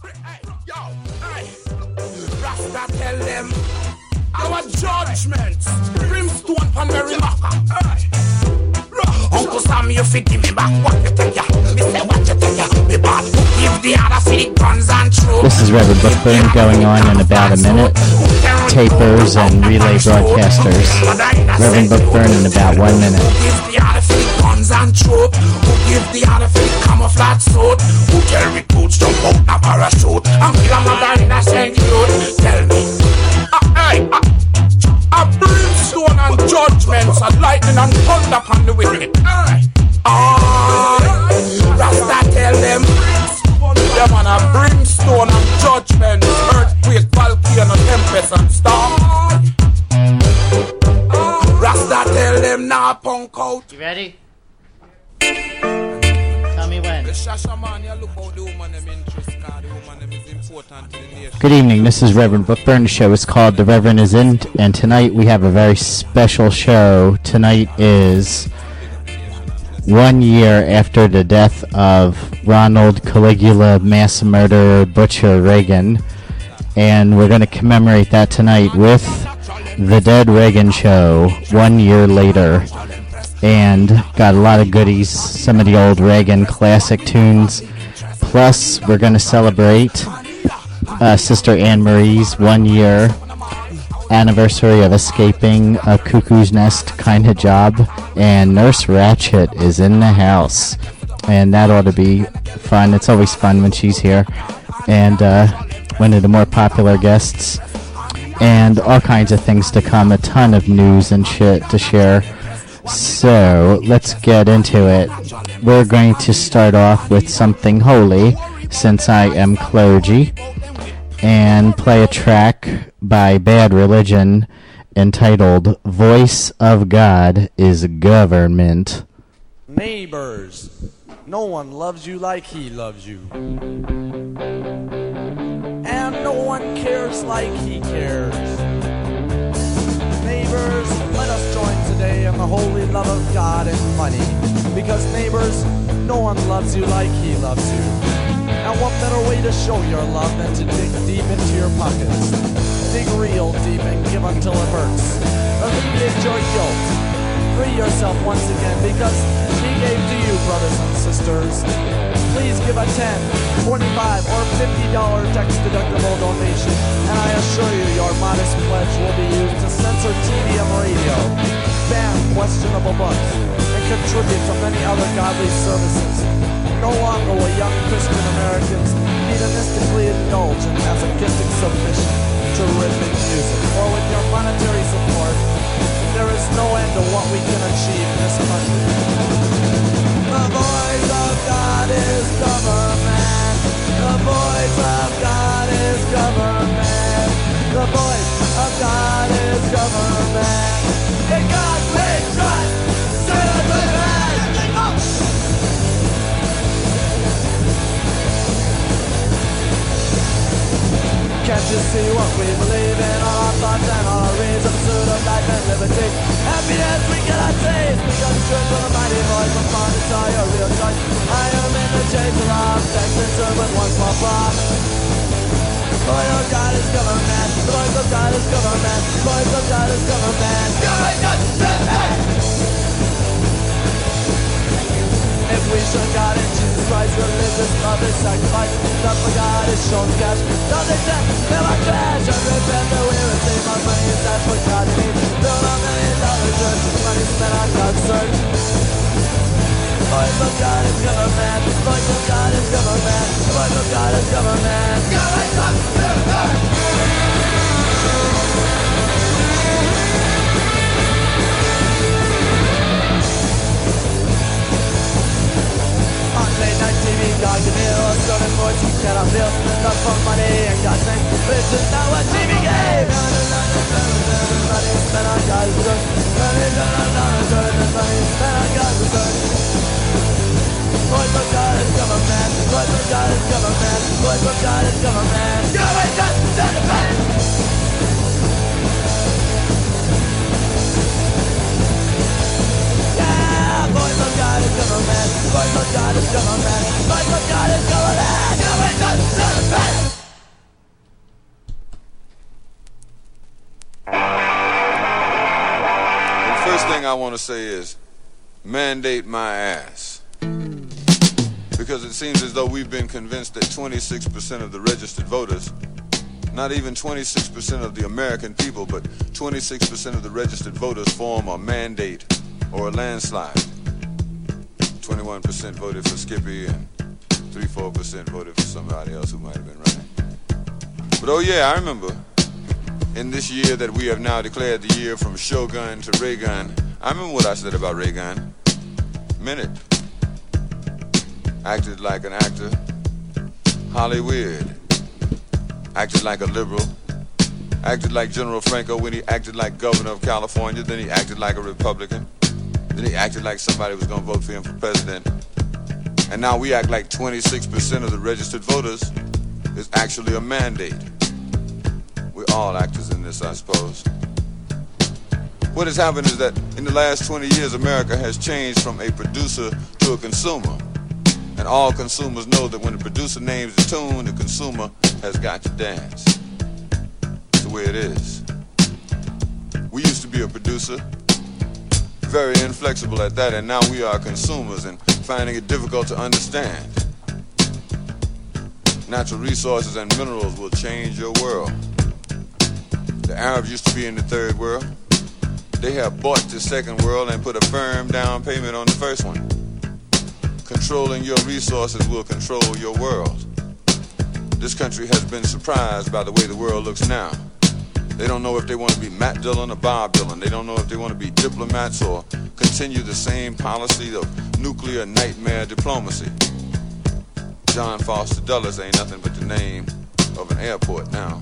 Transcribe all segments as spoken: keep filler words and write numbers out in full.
Rasta tell them our judgments, brimstone pan Mary Maca. Uncle Sam, you fit give me back what you take ya. Me say what you take ya. Me bad give the other city guns and true. This is Reverend Bookburn going on in about a minute. Tapers and relay broadcasters. Reverend Bookburn in about one minute. Who give the other city guns and true? Who give the other city camouflage suit? Who tell recruits jump out a parachute? And kill a mother in a Saint Jude. Tell me. Ah, hey, ah. A brimstone and judgments, a lightning and thunder upon the wicked. Ah, Rasta tell them, them on a brimstone and judgments, earthquake, volcano, tempest and storm. Rasta tell them, nah, punk out. You ready? Tell me when. Good evening, this is Reverend Bookburn. The show is called The Reverend Is In, and tonight we have a very special show. Tonight is one year after the death of Ronald Caligula mass murderer Butcher Reagan, and we're going to commemorate that tonight with The Dead Reagan Show, one year later. And got a lot of goodies, some of the old Reagan classic tunes. Plus, we're going to celebrate uh, Sister Anne Marie's one year anniversary of escaping a cuckoo's nest kind of job. And Nurse Ratchet is in the house. And that ought to be fun. It's always fun when she's here. And uh, one of the more popular guests. And all kinds of things to come. A ton of news and shit to share. So, let's get into it. We're going to start off with something holy, since I am clergy, and play a track by Bad Religion entitled Voice of God is Government. Neighbors, no one loves you like he loves you. And no one cares like he cares. Neighbors, let us join today in the holy love of God and money. Because neighbors, no one loves you like he loves you. And what better way to show your love than to dig deep into your pockets? Dig real deep and give until it hurts. Alleviate your guilt. Free yourself once again because he gave to you, brothers and sisters. Please give a ten, twenty-five, or fifty dollar tax-deductible donation, and I assure you your modest pledge will be used to censor T V and radio, ban questionable books, and contribute to many other godly services. No longer will young Christian Americans hedonistically indulge in masochistic submission to rhythmic music, or with your monetary support, there is no end to what we can achieve in this country. The voice of God is government. The voice of God is government. The voice of God is government. In God we trust. Citizens and can't you see what we believe in? All our thoughts and all our reasons, pursuit of life and liberty. Happiness we cannot taste because truth of the mighty voice will find to tell your real choice. I am in the chase of love, sex and serve with one small flaw. The voice of God is government. The voice of God is government. The voice of God is government. Government! If we show God in Jesus Christ, religious love is sacrifice. Love for God is shown cash. Does it death, never crash. And repent that we receive our money is that's what God needs. Build a million dollar church with money spent on God's search. Voice of God is government. Voice of God is government. Voice of God is government. Government! Late night T V, God can heal a certain voice you cannot feel. Not for money and God's name, but it's just not what T V gave. Money spent on God's return. Money spent on God's return. Money spent on God's return. Voice of God is government. Voice of God is government. Voice of God is government. Government to defend. Voice of God is government. Voice of God is government. Voice of God is government. Government to defend. thing I want to say is mandate my ass. Because it seems as though we've been convinced that twenty-six percent of the registered voters, not even twenty-six percent of the American people, but twenty-six percent of the registered voters form a mandate or a landslide. twenty-one percent voted for Skippy and three to four percent voted for somebody else who might have been running. But oh yeah, I remember in this year that we have now declared the year from Shogun to Reagan, I remember what I said about Reagan. Minute. Acted like an actor. Hollywood. Acted like a liberal. Acted like General Franco when he acted like governor of California. Then he acted like a Republican. Then he acted like somebody was going to vote for him for president. And now we act like twenty-six percent of the registered voters is actually a mandate. We're all actors in this, I suppose. What has happened is that in the last twenty years, America has changed from a producer to a consumer. And all consumers know that when the producer names the tune, the consumer has got to dance. That's the way it is. We used to be a producer, very inflexible at that, and now we are consumers and finding it difficult to understand. Natural resources and minerals will change your world. The Arabs used to be in the third world. They have bought the second world and put a firm down payment on the first one. Controlling your resources will control your world. This country has been surprised by the way the world looks now. They don't know if they want to be Matt Dillon or Bob Dylan. They don't know if they want to be diplomats or continue the same policy of nuclear nightmare diplomacy. John Foster Dulles ain't nothing but the name of an airport now.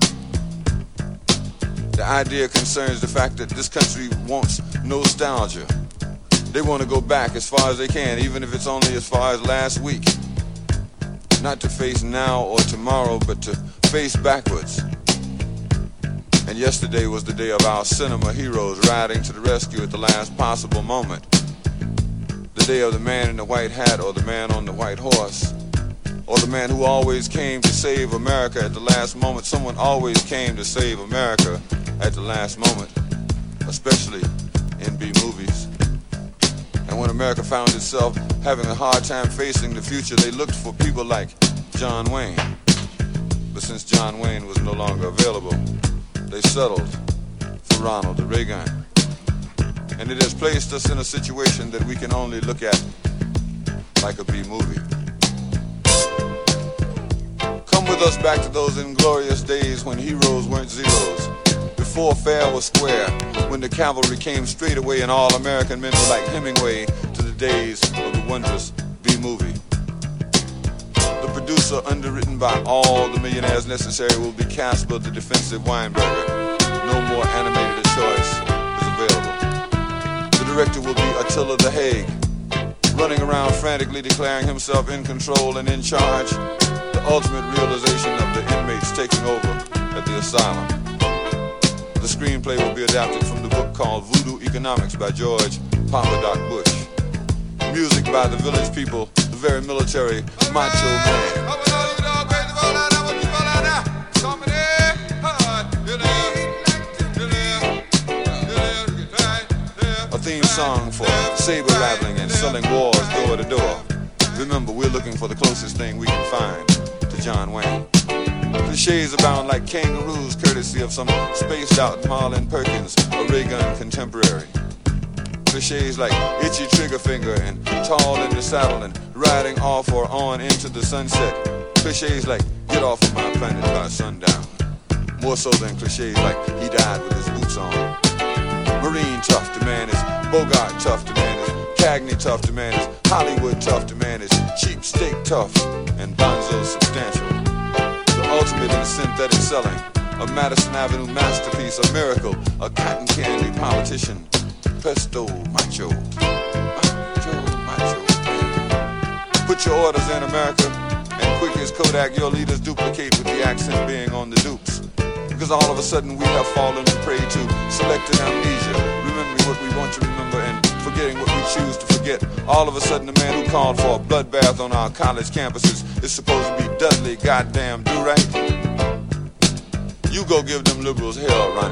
The idea concerns the fact that this country wants nostalgia. They want to go back as far as they can, even if it's only as far as last week. Not to face now or tomorrow, but to face backwards. And yesterday was the day of our cinema heroes riding to the rescue at the last possible moment. The day of the man in the white hat or the man on the white horse. Or the man who always came to save America at the last moment. Someone always came to save America at the last moment, especially in B movies. And when America found itself having a hard time facing the future, they looked for people like John Wayne. But since John Wayne was no longer available, they settled for Ronald Reagan. And it has placed us in a situation that we can only look at like a B movie. Come with us back to those inglorious days when heroes weren't zeros. Before fair was square, when the cavalry came straight away and all American men were like Hemingway, to the days of the wondrous B-movie. The producer, underwritten by all the millionaires necessary, will be Casper the Defensive Weinberger. No more animated a choice is available. The director will be Attila the Hague, running around frantically declaring himself in control and in charge. The ultimate realization of the inmates taking over at the asylum. The screenplay will be adapted from the book called Voodoo Economics by George Papa Doc Bush. Music by the village people, the very military Macho Man. A theme song for saber rattling and selling wars door to door. Remember, we're looking for the closest thing we can find to John Wayne. Cliches abound like kangaroos, courtesy of some spaced out Marlon Perkins, a Reagan contemporary. Cliches like itchy trigger finger and tall in the saddle and riding off or on into the sunset. Cliches like get off of my planet by sundown. More so than cliches like he died with his boots on. Marine tough, the man is Bogart tough, the man is Cagney tough, the man is Hollywood tough, the man is cheap steak tough, and Bonzo substantial. The ultimate in synthetic selling, a Madison Avenue masterpiece, a miracle, a cotton candy politician, pesto macho, macho, macho man. Put your orders in, America, and quick as Kodak, your leaders duplicate with the accent being on the dupes. Because all of a sudden we have fallen prey to selective amnesia, remembering what we want to remember and forgetting what we choose to forget. All of a sudden the man who called for a bloodbath on our college campuses is supposed to be Dudley goddamn Do-Right. You go give them liberals hell, Ronnie.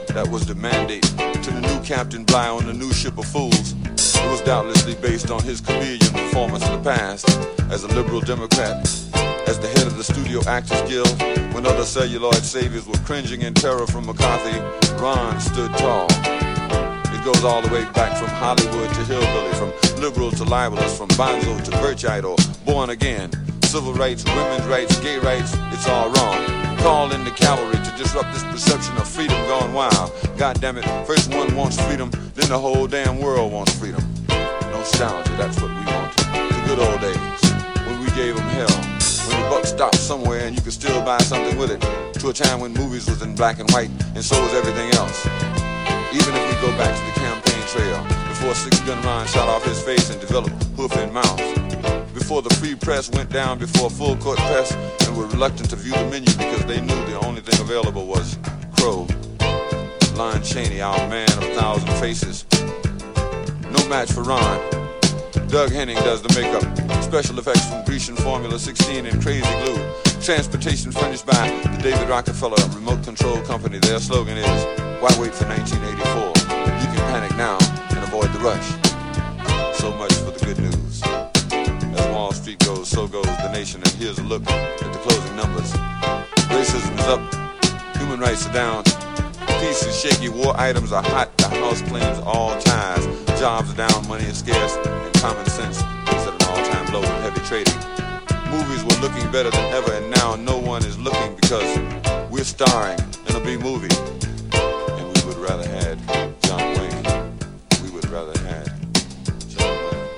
That was the mandate to the new Captain Bligh on the new ship of fools. It was doubtlessly based on his chameleon performance in the past as a liberal Democrat, as the head of the Studio Actors Guild. When other celluloid saviors were cringing in terror from McCarthy, Ron stood tall. It goes all the way back from Hollywood to hillbilly, from liberal to libelous, from bonzo to birchite or born again. Civil rights, women's rights, gay rights, it's all wrong. Call in the cavalry to disrupt this perception of freedom gone wild. God damn it, first one wants freedom, then the whole damn world wants freedom. Nostalgia, that's what we want. The good old days, when we gave them hell. When the buck stopped somewhere and you could still buy something with it. To a time when movies was in black and white, and so was everything else. Even if we go back to the campaign trail, before Six Gun Ron shot off his face and developed hoof and mouth. Before the free press went down before full court press and were reluctant to view the menu because they knew the only thing available was Crow. Lon Chaney, our man of a thousand faces. No match for Ron. Doug Henning does the makeup. Special effects from Grecian Formula sixteen and Crazy Glue. Transportation furnished by the David Rockefeller Remote Control Company. Their slogan is, why wait for nineteen eighty-four? You can panic now and avoid the rush. So much for the good news. As Wall Street goes, so goes the nation. And here's a look at the closing numbers. Racism is up. Human rights are down. Peace is shaky. War items are hot. The house claims all ties. Jobs are down. Money is scarce. And common sense is at an all-time low with heavy trading. Movies were looking better than ever, and now no one is looking because we're starring in a big movie. And we would rather had John Wayne. We would rather had John Wayne.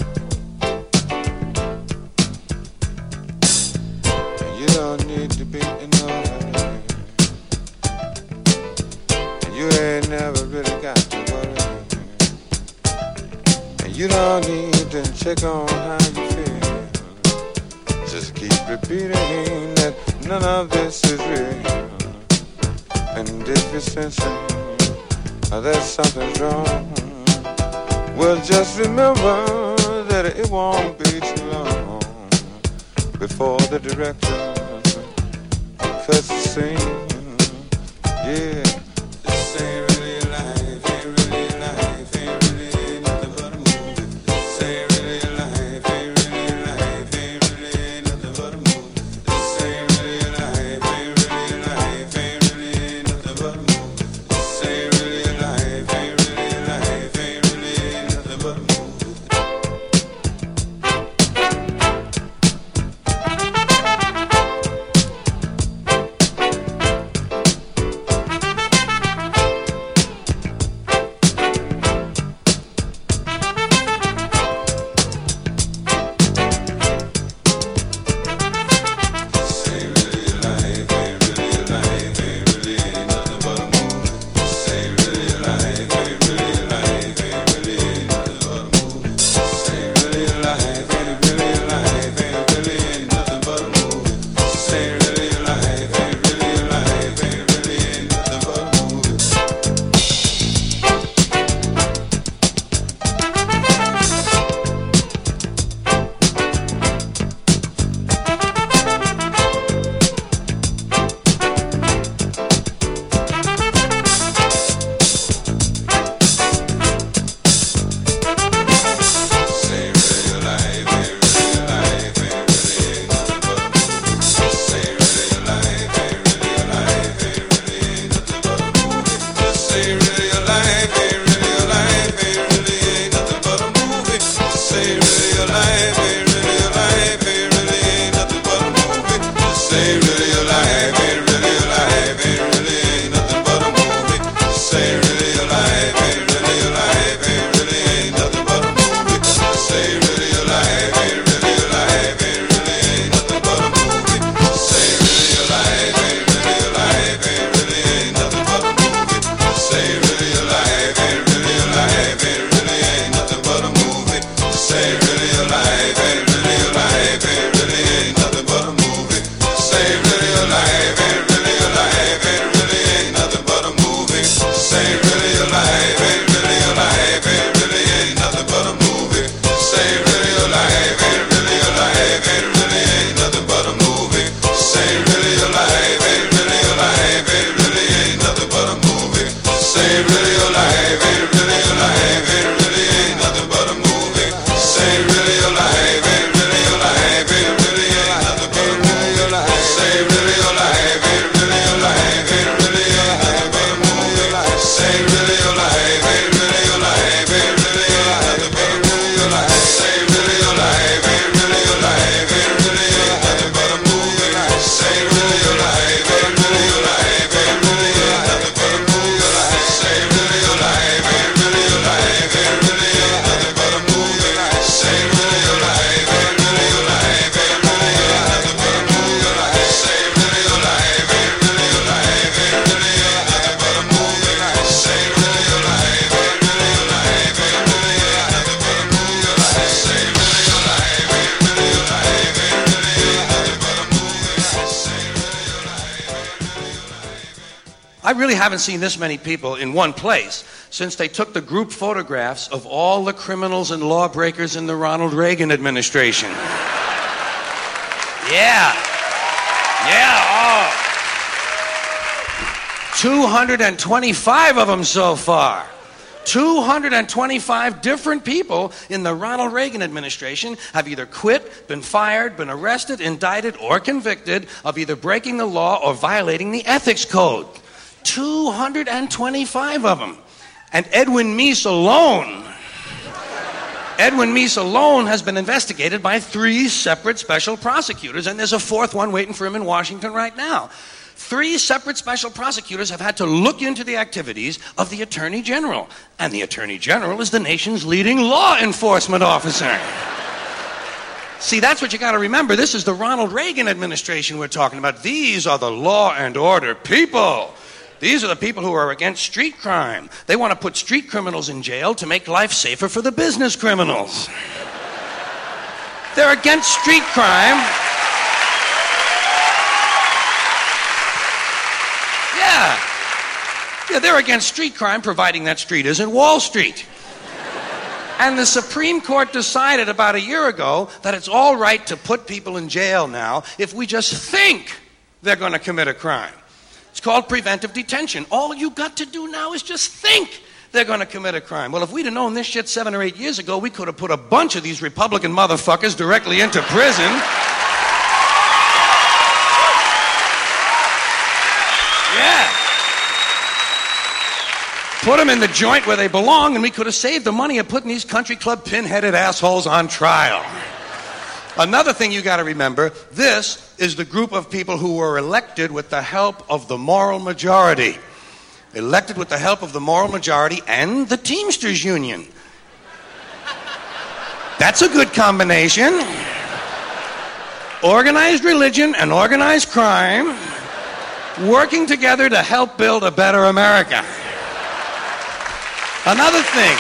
And you don't need to be in no hurry. And you ain't never really got to worry. And you don't need to check on how you feel. Just keep repeating that none of this is real. And if you're sensing that something's wrong, well, just remember that it won't be too long before the director cuts the scene. Yeah, this ain't really life, ain't really life, ain't really nothing but a movie. This ain't really life, ain't really life, ain't really nothing but a movie. This ain't really life, ain't really life, ain't really nothing but a movie. This ain't really life, ain't really life, ain't really nothing but a movie. I really haven't seen this many people in one place since they took the group photographs of all the criminals and lawbreakers in the Ronald Reagan administration. Yeah. Yeah, oh. two hundred twenty-five of them so far. two hundred twenty-five different people in the Ronald Reagan administration have either quit, been fired, been arrested, indicted, or convicted of either breaking the law or violating the ethics code. two hundred twenty-five of them. And Edwin Meese alone, Edwin Meese alone has been investigated by three separate special prosecutors, and there's a fourth one waiting for him in Washington right now. Three separate special prosecutors have had to look into the activities of the Attorney General. And the Attorney General is the nation's leading law enforcement officer. See, that's what you got to remember. This is the Ronald Reagan administration we're talking about. These are the law and order people. These are the people who are against street crime. They want to put street criminals in jail to make life safer for the business criminals. They're against street crime. Yeah. Yeah, they're against street crime, providing that street isn't Wall Street. And the Supreme Court decided about a year ago that it's all right to put people in jail now if we just think they're going to commit a crime. It's called preventive detention. All you got to do now is just think they're going to commit a crime. Well, if we'd have known this shit seven or eight years ago, we could have put a bunch of these Republican motherfuckers directly into prison. Yeah. Put them in the joint where they belong, and we could have saved the money of putting these country club pin-headed assholes on trial. Another thing you got to remember, this is the group of people who were elected with the help of the moral majority. Elected with the help of the moral majority and the Teamsters Union. That's a good combination. Organized religion and organized crime working together to help build a better America. Another thing.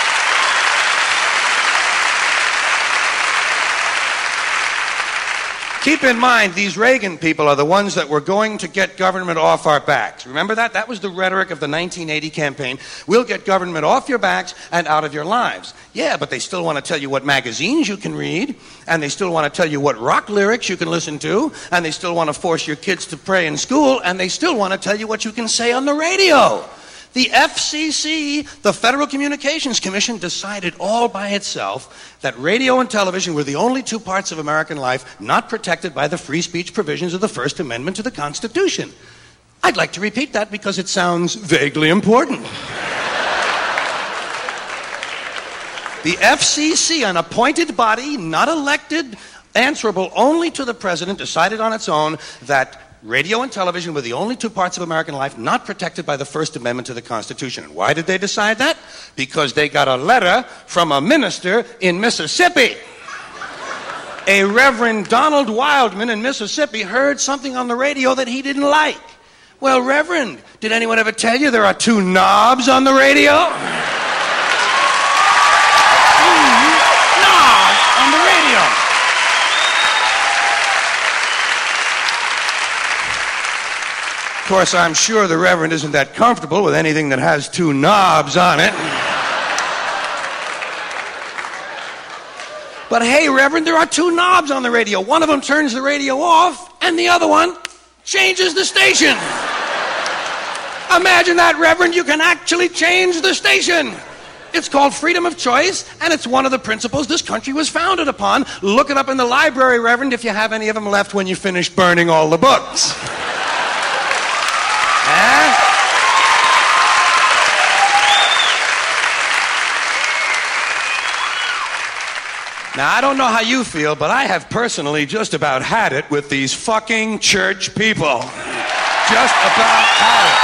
Keep in mind, these Reagan people are the ones that were going to get government off our backs. Remember that? That was the rhetoric of the nineteen eighty campaign. We'll get government off your backs and out of your lives. Yeah, but they still want to tell you what magazines you can read, and they still want to tell you what rock lyrics you can listen to, and they still want to force your kids to pray in school, and they still want to tell you what you can say on the radio. The F C C, the Federal Communications Commission, decided all by itself that radio and television were the only two parts of American life not protected by the free speech provisions of the First Amendment to the Constitution. I'd like to repeat that because it sounds vaguely important. The F C C, an appointed body, not elected, answerable only to the president, decided on its own that radio and television were the only two parts of American life not protected by the First Amendment to the Constitution. And why did they decide that? Because they got a letter from a minister in Mississippi. A Reverend Donald Wildman in Mississippi heard something on the radio that he didn't like. Well, Reverend, did anyone ever tell you there are two knobs on the radio? Mm, knobs on the radio. Of course, I'm sure the Reverend isn't that comfortable with anything that has two knobs on it. But hey, Reverend, there are two knobs on the radio. One of them turns the radio off, and the other one changes the station. Imagine that, Reverend. You can actually change the station. It's called freedom of choice, and it's one of the principles this country was founded upon. Look it up in the library, Reverend, if you have any of them left when you finish burning all the books. Now, I don't know how you feel, but I have personally just about had it with these fucking church people. Just about had it.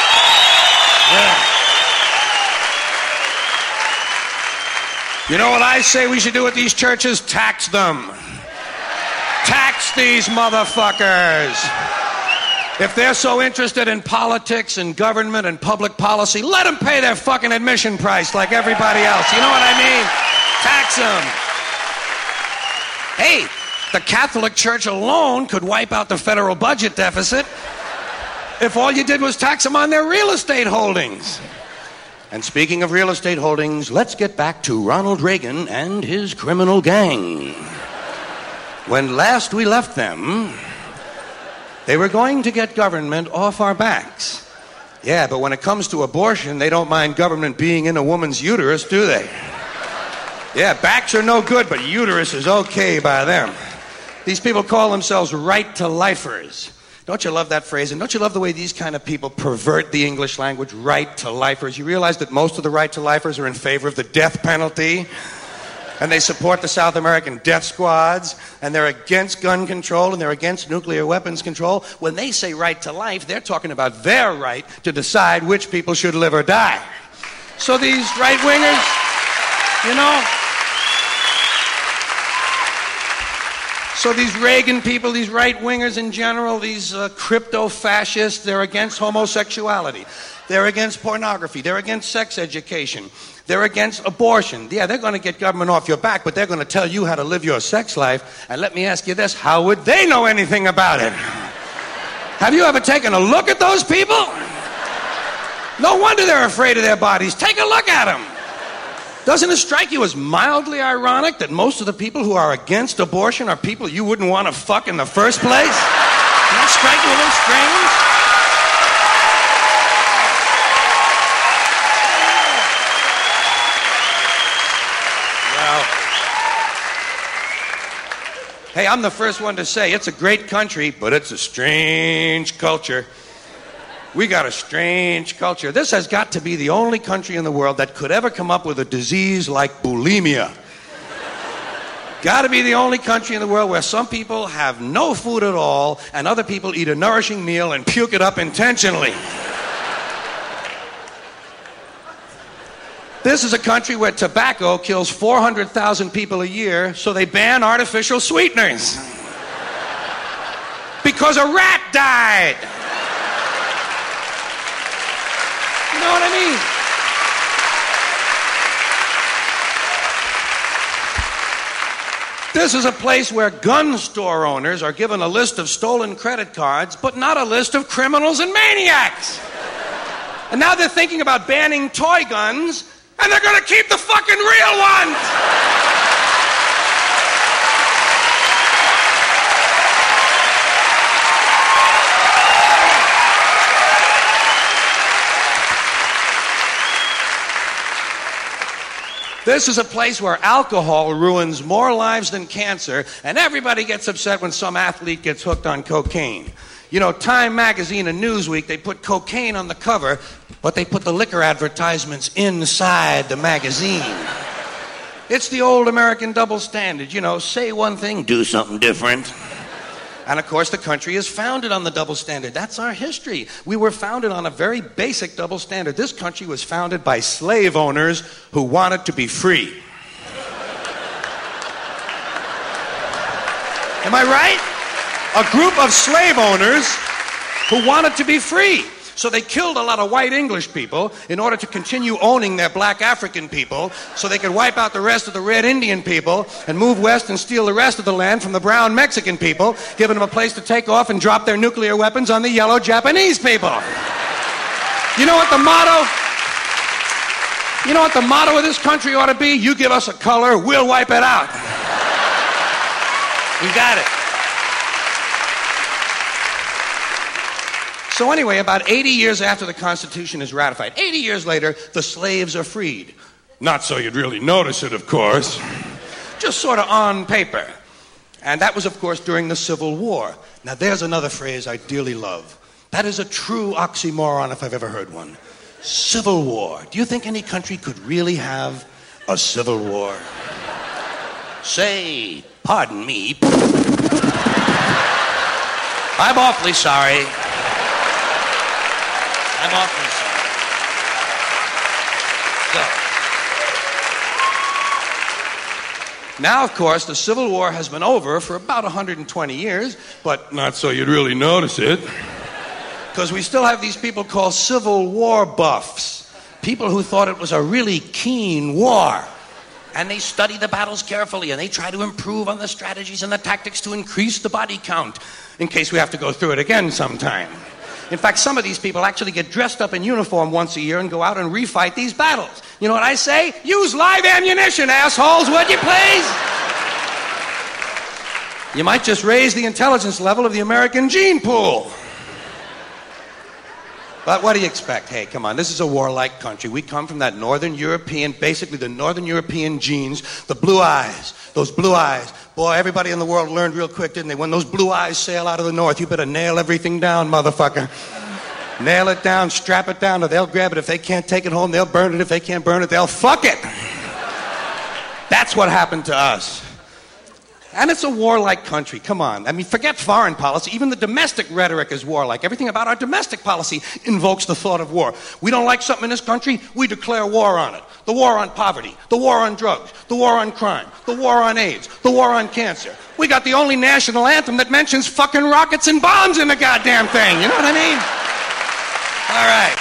Yeah. You know what I say we should do with these churches? Tax them. Tax these motherfuckers. If they're so interested in politics and government and public policy, let them pay their fucking admission price like everybody else. You know what I mean? Tax them. Hey, the Catholic Church alone could wipe out the federal budget deficit. if all you did was tax them on their real estate holdings. And speaking of real estate holdings, let's get back to Ronald Reagan and his criminal gang. When last we left them, they were going to get government off our backs. Yeah, but when it comes to abortion, they don't mind government being in a woman's uterus, do they? Yeah, backs are no good, but uterus is okay by them. These people call themselves right-to-lifers. Don't you love that phrase? And don't you love the way these kind of people pervert the English language? Right-to-lifers. You realize that most of the right-to-lifers are in favor of the death penalty? And they support the South American death squads, and they're against gun control, and they're against nuclear weapons control. When they say right to life, they're talking about their right to decide which people should live or die. So these right-wingers, you know... So these Reagan people, these right-wingers in general, these uh, crypto-fascists, they're against homosexuality. They're against pornography. They're against sex education. They're against abortion. Yeah, they're going to get government off your back, but they're going to tell you how to live your sex life. And let me ask you this, how would they know anything about it? Have you ever taken a look at those people? No wonder they're afraid of their bodies. Take a look at them. Doesn't it strike you as mildly ironic that most of the people who are against abortion are people you wouldn't want to fuck in the first place? Doesn't that strike you a little strange? Well, hey, I'm the first one to say it's a great country, but it's a strange culture. We got a strange culture. This has got to be the only country in the world that could ever come up with a disease like bulimia. Got to be the only country in the world where some people have no food at all and other people eat a nourishing meal and puke it up intentionally. This is a country where tobacco kills four hundred thousand people a year, so they ban artificial sweeteners. Because a rat died. You know what I mean? This is a place where gun store owners are given a list of stolen credit cards, but not a list of criminals and maniacs. And now they're thinking about banning toy guns, and they're going to keep the fucking real ones! This is a place where alcohol ruins more lives than cancer, and everybody gets upset when some athlete gets hooked on cocaine. You know, Time Magazine and Newsweek, they put cocaine on the cover, but they put the liquor advertisements inside the magazine. It's the old American double standard, you know, say one thing, do something different. And of course, the country is founded on the double standard. That's our history. We were founded on a very basic double standard. This country was founded by slave owners who wanted to be free. Am I right? A group of slave owners who wanted to be free. So they killed a lot of white English people in order to continue owning their black African people so they could wipe out the rest of the red Indian people and move west and steal the rest of the land from the brown Mexican people, giving them a place to take off and drop their nuclear weapons on the yellow Japanese people. You know what the motto? You know what the motto of this country ought to be? You give us a color, we'll wipe it out. You got it. So anyway, about eighty years after the Constitution is ratified, eighty years later, the slaves are freed. Not so you'd really notice it, of course. Just sort of on paper. And that was, of course, during the Civil War. Now, there's another phrase I dearly love. That is a true oxymoron if I've ever heard one. Civil War. Do you think any country could really have a civil war? Say, pardon me. I'm awfully sorry. I'm awfully sorry. So, now, of course, the Civil War has been over for about one hundred twenty years, but not so you'd really notice it. Because we still have these people called Civil War buffs. People who thought it was a really keen war. And they study the battles carefully, and they try to improve on the strategies and the tactics to increase the body count, in case we have to go through it again sometime. In fact, some of these people actually get dressed up in uniform once a year and go out and refight these battles. You know what I say? Use live ammunition, assholes, would you please? You might just raise the intelligence level of the American gene pool. But what do you expect? Hey, come on, this is a warlike country. We come from that Northern European, basically the Northern European genes, the blue eyes, those blue eyes. Boy, everybody in the world learned real quick, didn't they? When those blue eyes sail out of the north, you better nail everything down, motherfucker. Nail it down, strap it down, or they'll grab it. If they can't take it home, they'll burn it. If they can't burn it, they'll fuck it. That's what happened to us. And it's a warlike country. Come on. I mean, forget foreign policy. Even the domestic rhetoric is warlike. Everything about our domestic policy invokes the thought of war. We don't like something in this country, we declare war on it. The war on poverty, the war on drugs, the war on crime, the war on AIDS, the war on cancer. We got the only national anthem that mentions fucking rockets and bombs in the goddamn thing. You know what I mean? All right.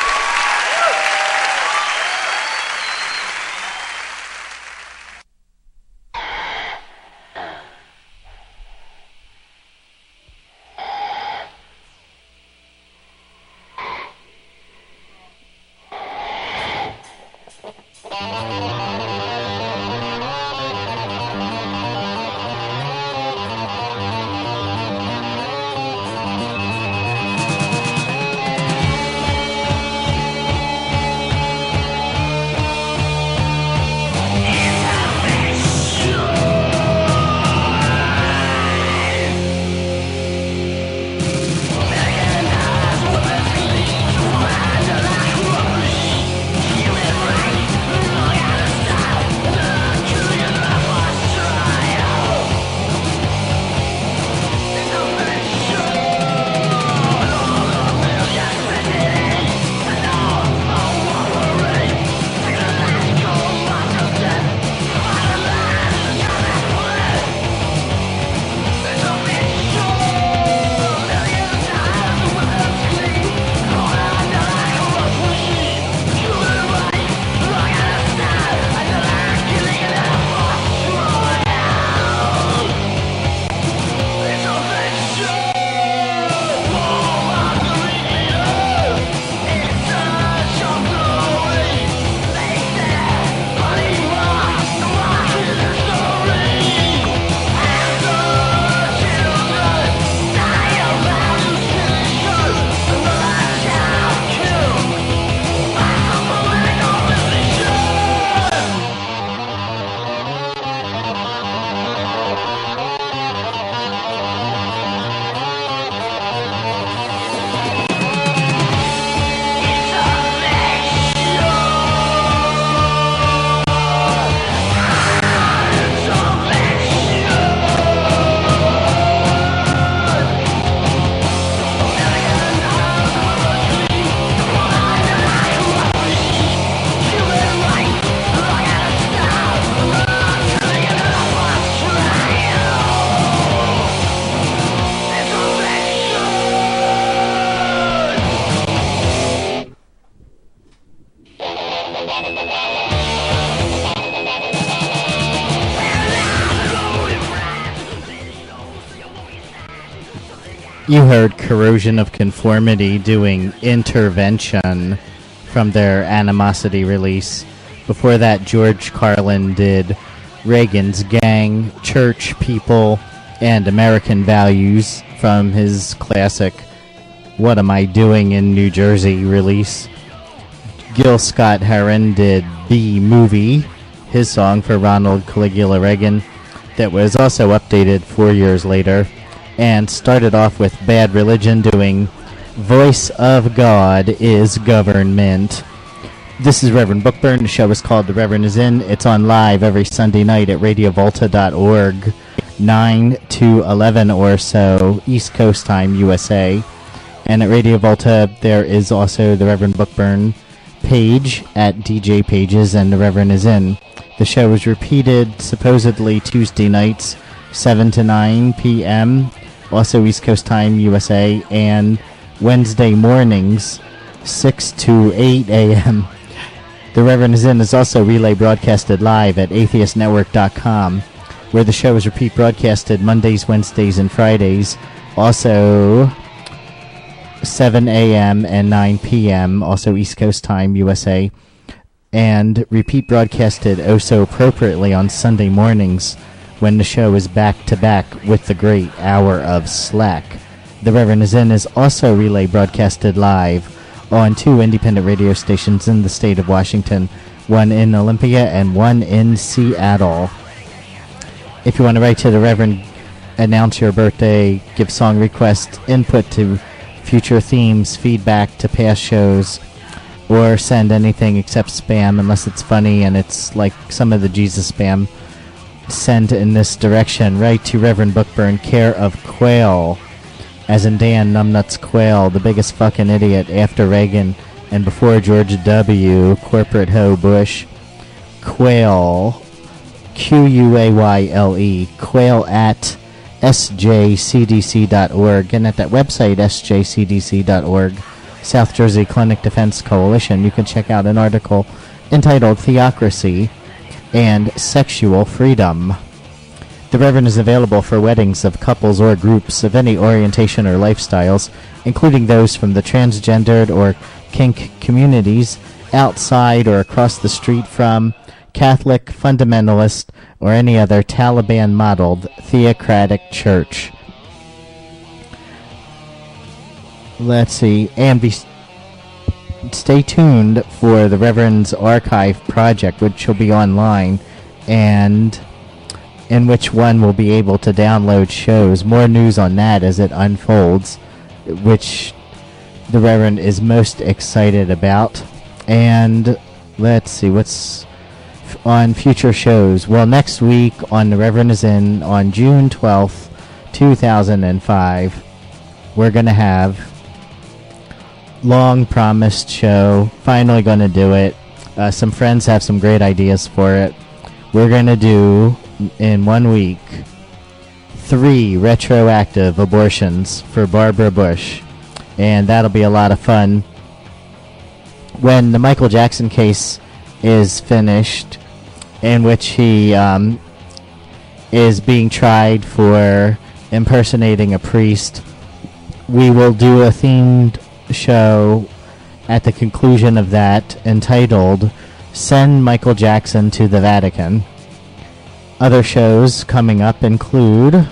You heard Corrosion of Conformity doing Intervention from their Animosity release. Before that, George Carlin did Reagan's Gang, Church, People, and American Values from his classic What Am I Doing in New Jersey release. Gil Scott-Heron did B Movie, his song for Ronald Caligula Reagan, that was also updated four years later, and started off with Bad Religion doing Voice of God is Government. This is Reverend Bookburn. The show is called The Reverend Is In. It's on live every Sunday night at radio volta dot org, nine to eleven or so, East Coast time, U S A. And at Radio Volta, there is also the Reverend Bookburn page at D J Pages, and The Reverend Is In. The show is repeated supposedly Tuesday nights, seven to nine p.m., also East Coast time, U S A, and Wednesday mornings, six to eight a.m. The Reverend Is In is also relay broadcasted live at atheist network dot com, where the show is repeat broadcasted Mondays, Wednesdays, and Fridays. Also, seven a.m. and nine p.m., also East Coast time, U S A, and repeat broadcasted oh so appropriately on Sunday mornings when the show is back-to-back with the great hour of Slack. The Reverend is In is also relay broadcasted live on two independent radio stations in the state of Washington, one in Olympia and one in Seattle. If you want to write to the Reverend, announce your birthday, give song requests, input to future themes, feedback to past shows, or send anything except spam unless it's funny and it's like some of the Jesus spam, send in this direction. Write to Reverend Bookburn, care of Quail, as in Dan Numbnuts Quail, the biggest fucking idiot after Reagan and before George W., corporate hoe Bush. Quail, Q U A Y L E, Quail at S J C D C dot org, and at that website, S J C D C dot org, South Jersey Clinic Defense Coalition, you can check out an article entitled Theocracy and Sexual Freedom. The Reverend is available for weddings of couples or groups of any orientation or lifestyles, including those from the transgendered or kink communities, outside or across the street from, Catholic, fundamentalist, or any other Taliban-modeled theocratic church. Let's see, and be stay tuned for the Reverend's Archive project, which will be online, and in which one will be able to download shows. More news on that as it unfolds, which the Reverend is most excited about. And let's see, what's on future shows? Well, next week on The Reverend is In, on June twelfth, two thousand five, we're going to have long promised show, finally going to do it. Uh, some friends have some great ideas for it. We're going to do, in one week, three retroactive abortions for Barbara Bush, and that'll be a lot of fun. When the Michael Jackson case is finished, in which he um, is being tried for impersonating a priest, we will do a themed show at the conclusion of that entitled Send Michael Jackson to the Vatican. Other shows coming up include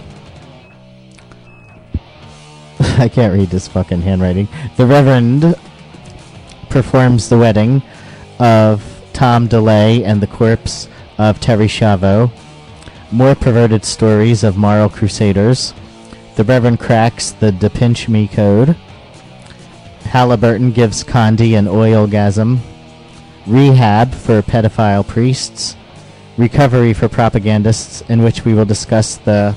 I can't read this fucking handwriting. The Reverend performs the wedding of Tom DeLay and the corpse of Terry Schiavo. More perverted stories of moral crusaders. The Reverend cracks the Da Pinch Me code. Halliburton gives Condi an oilgasm. Rehab for pedophile priests. Recovery for propagandists, in which we will discuss the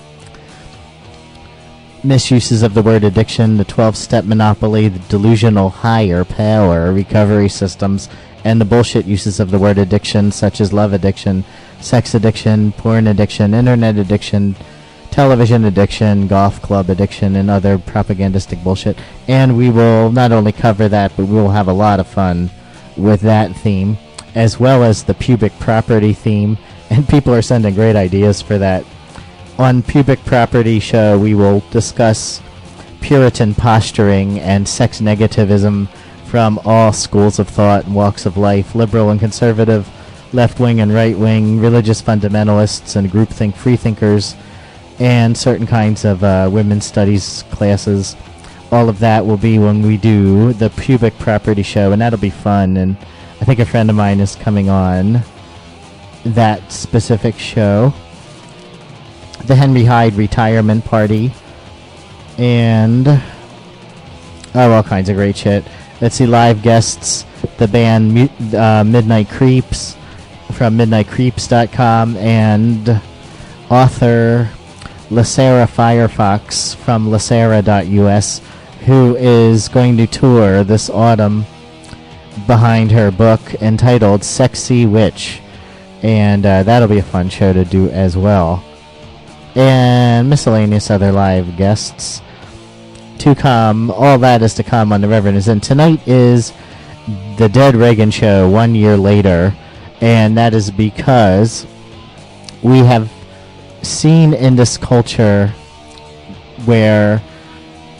misuses of the word addiction, the twelve-step monopoly, the delusional higher power recovery systems, and the bullshit uses of the word addiction, such as love addiction, sex addiction, porn addiction, internet addiction, television addiction, golf club addiction, and other propagandistic bullshit. And we will not only cover that, but we will have a lot of fun with that theme, as well as the pubic property theme, and people are sending great ideas for that. On Pubic Property Show, we will discuss Puritan posturing and sex negativism from all schools of thought and walks of life, liberal and conservative, left-wing and right-wing, religious fundamentalists and groupthink freethinkers, and certain kinds of uh, women's studies classes. All of that will be when we do the Pubic Property Show, and that'll be fun. And I think a friend of mine is coming on that specific show. The Henry Hyde Retirement Party, and oh, all kinds of great shit. Let's see, live guests, the band uh, Midnight Creeps from midnight creeps dot com, and author LaSarah Firefox from lasarah dot U S, who is going to tour this autumn behind her book entitled Sexy Witch, and uh, that'll be a fun show to do as well. And miscellaneous other live guests to come. All that is to come on The Reverend is In. Tonight is the Dead Reagan Show one year later, and that is because we have seen in this culture where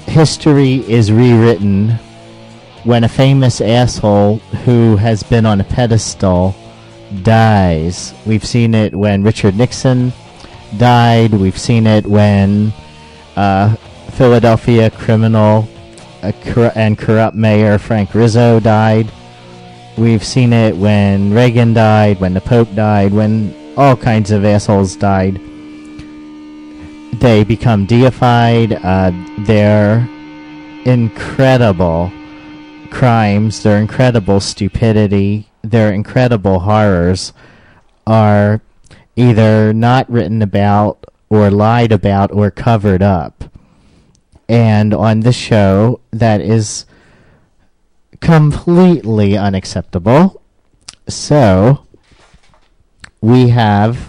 history is rewritten when a famous asshole who has been on a pedestal dies. We've seen it when Richard Nixon died. We've seen it when uh, Philadelphia criminal uh, cor- and corrupt mayor Frank Rizzo died. We've seen it when Reagan died, when the Pope died, when all kinds of assholes died. They become deified. Uh, their incredible crimes, their incredible stupidity, their incredible horrors are either not written about or lied about or covered up. And on this show, that is completely unacceptable. So, we have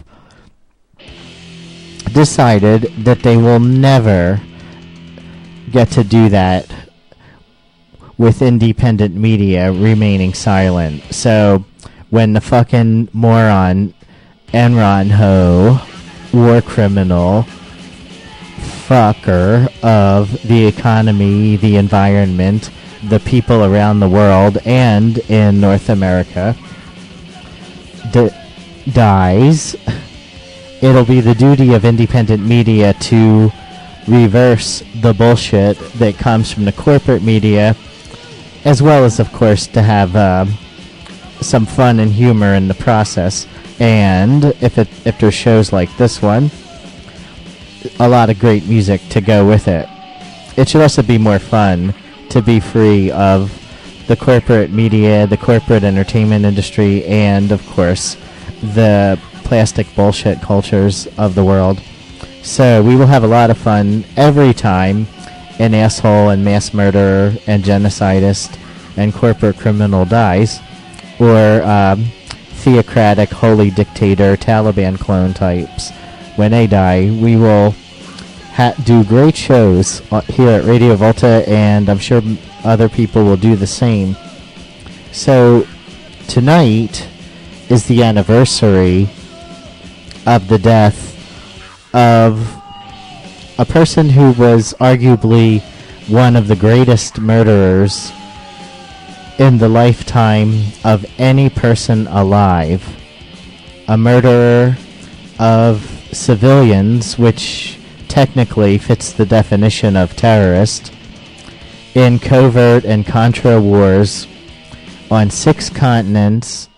decided that they will never get to do that with independent media remaining silent. So, when the fucking moron Enron Ho, war criminal, fucker of the economy, the environment, the people around the world, and in North America, d- dies, it'll be the duty of independent media to reverse the bullshit that comes from the corporate media, as well as, of course, to have uh, some fun and humor in the process. And if it if there's shows like this one, a lot of great music to go with it. It should also be more fun to be free of the corporate media, the corporate entertainment industry, and, of course, the plastic bullshit cultures of the world. So we will have a lot of fun every time an asshole and mass murderer and genocidist and corporate criminal dies, or um, theocratic holy dictator Taliban clone types. When they die, we will ha- do great shows uh, here at Radio Volta, and I'm sure m- other people will do the same. So tonight is the anniversary of the death of a person who was arguably one of the greatest murderers in the lifetime of any person alive. A murderer of civilians, which technically fits the definition of terrorist, in covert and contra wars on six continents,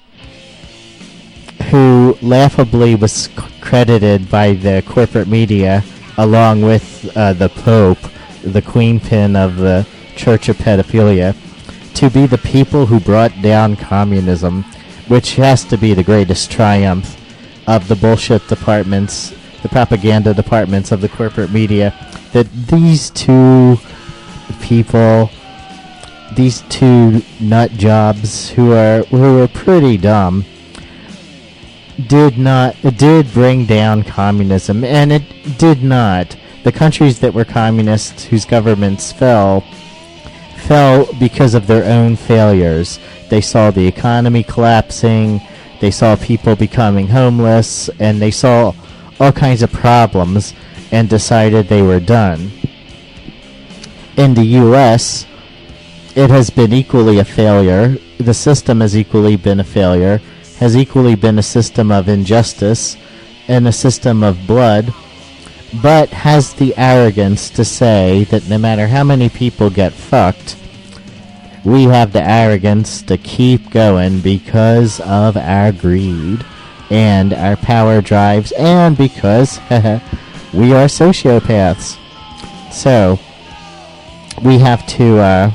who laughably was c- credited by the corporate media, along with uh, the Pope, the queen pin of the Church of Pedophilia, to be the people who brought down communism, which has to be the greatest triumph of the bullshit departments, the propaganda departments of the corporate media, that these two people, these two nut jobs who are who are pretty dumb, did not did bring down communism. And it did not. The countries that were communists, whose governments fell, fell because of their own failures. They saw the economy collapsing, they saw people becoming homeless, and they saw all kinds of problems and decided they were done. In the U S, it has been equally a failure. The system has equally been a failure, has equally been a system of injustice and a system of blood, but has the arrogance to say that no matter how many people get fucked, we have the arrogance to keep going because of our greed and our power drives, and because we are sociopaths. So we have to uh,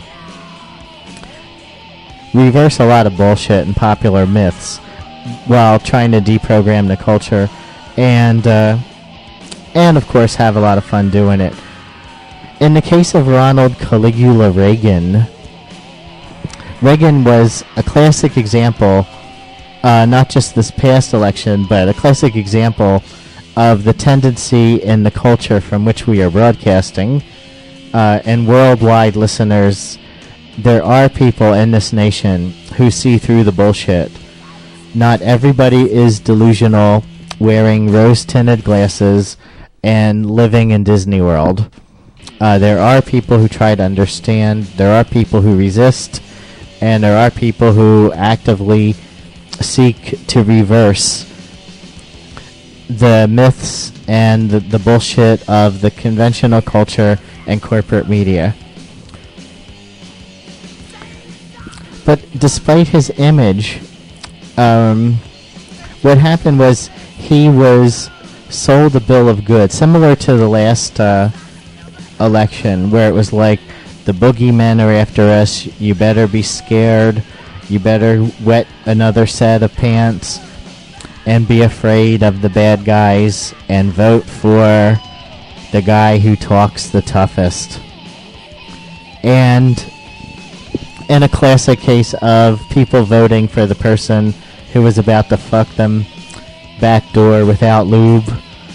reverse a lot of bullshit and popular myths while trying to deprogram the culture, and uh, and of course have a lot of fun doing it. In the case of Ronald Caligula Reagan, Reagan was a classic example, uh, not just this past election, but a classic example of the tendency in the culture from which we are broadcasting. Uh, and worldwide listeners, there are people in this nation who see through the bullshit. Not everybody is delusional, wearing rose-tinted glasses and living in Disney World. Uh, there are people who try to understand. There are people who resist. And there are people who actively seek to reverse the myths and the, the bullshit of the conventional culture and corporate media. But despite his image, um, what happened was he was sold a bill of goods, similar to the last uh, election, where it was like, the boogeymen are after us, you better be scared, you better wet another set of pants, and be afraid of the bad guys, and vote for the guy who talks the toughest. And in a classic case of people voting for the person who was about to fuck them backdoor without lube,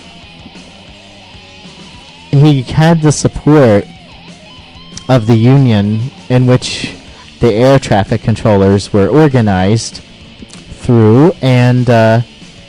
he had the support of the union in which the air traffic controllers were organized through, and uh,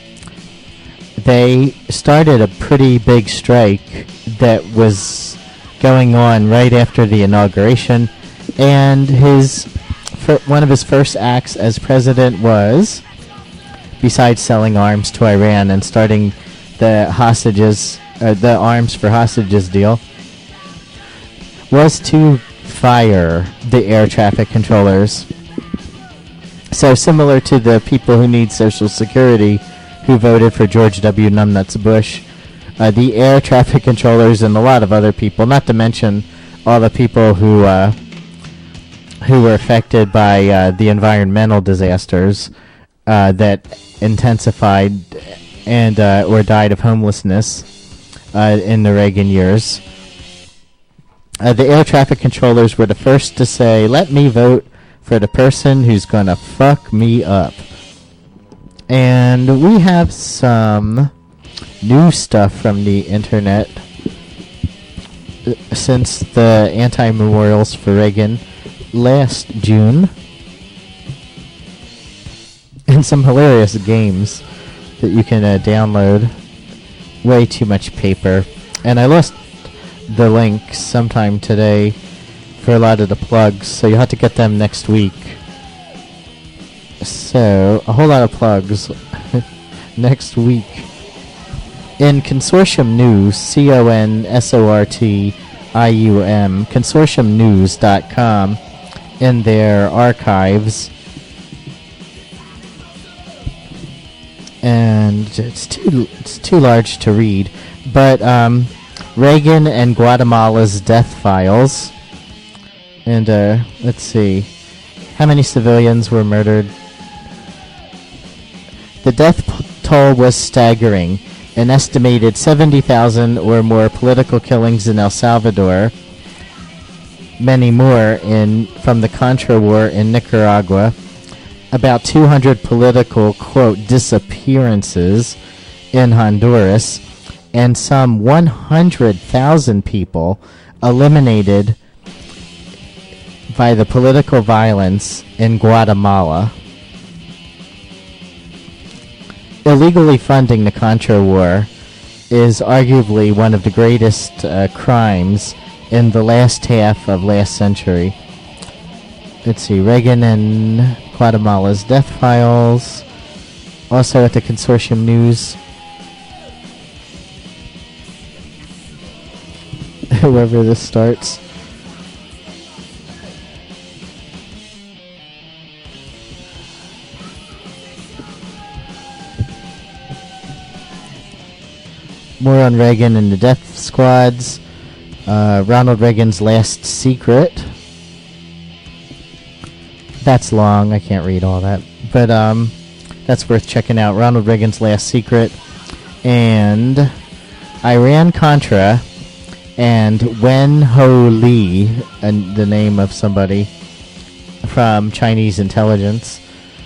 they started a pretty big strike that was going on right after the inauguration, and his fir- one of his first acts as president was, besides selling arms to Iran and starting the hostages, uh, the arms for hostages deal, was to fire the air traffic controllers. So similar to the people who need Social Security who voted for George W. Numbnuts Bush, uh, the air traffic controllers and a lot of other people, not to mention all the people who uh, who were affected by uh, the environmental disasters uh, that intensified and uh, or died of homelessness uh, in the Reagan years. Uh, the air traffic controllers were the first to say, let me vote for the person who's going to fuck me up. And we have some new stuff from the internet uh, since the anti-memorials for Reagan last June. And some hilarious games that you can uh, download. Way too much paper. And I lost the link sometime today for a lot of the plugs, so you'll have to get them next week. So, a whole lot of plugs next week. In Consortium News, C O N S O R T I U M, consortium news dot com, in their archives. And it's too it's too large to read, but um Reagan and Guatemala's death files. And uh, let's see. How many civilians were murdered? The death p- toll was staggering. An estimated seventy thousand or more political killings in El Salvador. Many more in from the Contra War in Nicaragua. About two hundred political, quote, disappearances in Honduras. And some one hundred thousand people eliminated by the political violence in Guatemala. Illegally funding the Contra War is arguably one of the greatest uh, crimes in the last half of last century. Let's see, Reagan and Guatemala's death files. Also at the Consortium News. Whoever this starts. More on Reagan and the death squads. Uh, Ronald Reagan's last secret. That's long. I can't read all that. But um, that's worth checking out. Ronald Reagan's last secret. And Iran-Contra. And Wen Ho Lee, and the name of somebody from Chinese intelligence.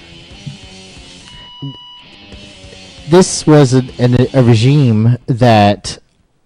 This was a, a, a regime that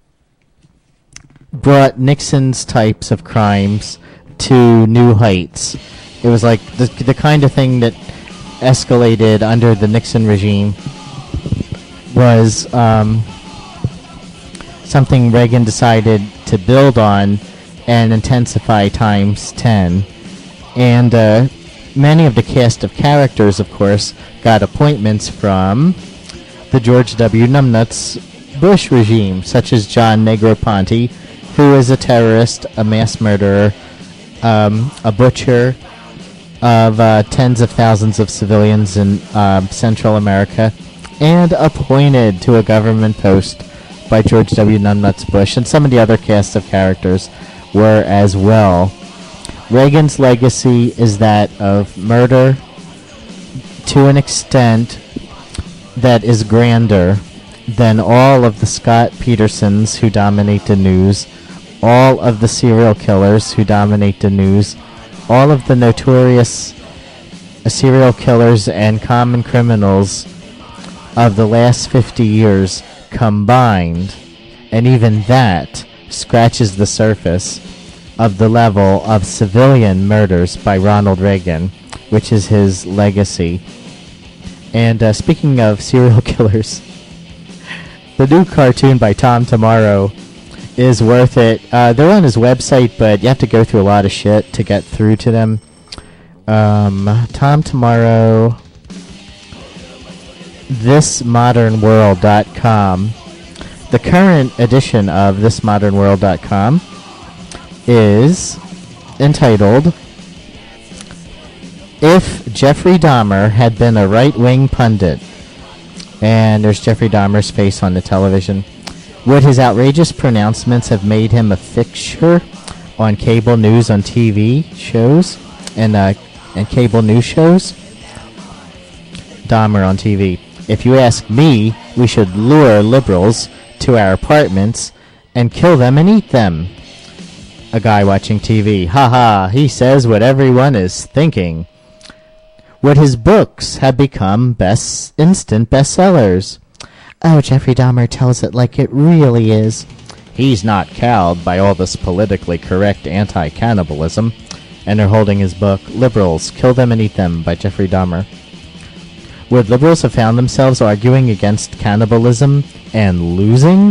brought Nixon's types of crimes to new heights. It was like the the kind of thing that escalated under the Nixon regime was um, something Reagan decided to build on and intensify times ten. And uh, many of the cast of characters, of course, got appointments from the George W. Numbnuts Bush regime, such as John Negroponte, who is a terrorist, a mass murderer, um, a butcher of uh, tens of thousands of civilians in uh, Central America, and appointed to a government post by George W. Numbnuts Bush, and some of the other cast of characters were as well. Reagan's legacy is that of murder to an extent that is grander than all of the Scott Petersons who dominate the news, all of the serial killers who dominate the news, all of the notorious uh, serial killers and common criminals of the last fifty years combined. And even that scratches the surface of the level of civilian murders by Ronald Reagan, which is his legacy. And uh, speaking of serial killers, the new cartoon by Tom Tomorrow is worth it. Uh, they're on his website, but you have to go through a lot of shit to get through to them. Um, Tom Tomorrow, this modern world dot com. The current edition of this modern world dot com is entitled, If Jeffrey Dahmer Had Been a Right-Wing Pundit. And there's Jeffrey Dahmer's face on the television. Would his outrageous pronouncements have made him a fixture on cable news on T V shows and uh, and cable news shows? Dahmer on T V. If you ask me, we should lure liberals to our apartments and kill them and eat them. A guy watching T V. Ha ha, he says what everyone is thinking. Would his books have become best instant bestsellers? Oh, Jeffrey Dahmer tells it like it really is. He's not cowed by all this politically correct anti-cannibalism. And they're holding his book, Liberals, Kill Them and Eat Them, by Jeffrey Dahmer. Would liberals have found themselves arguing against cannibalism and losing?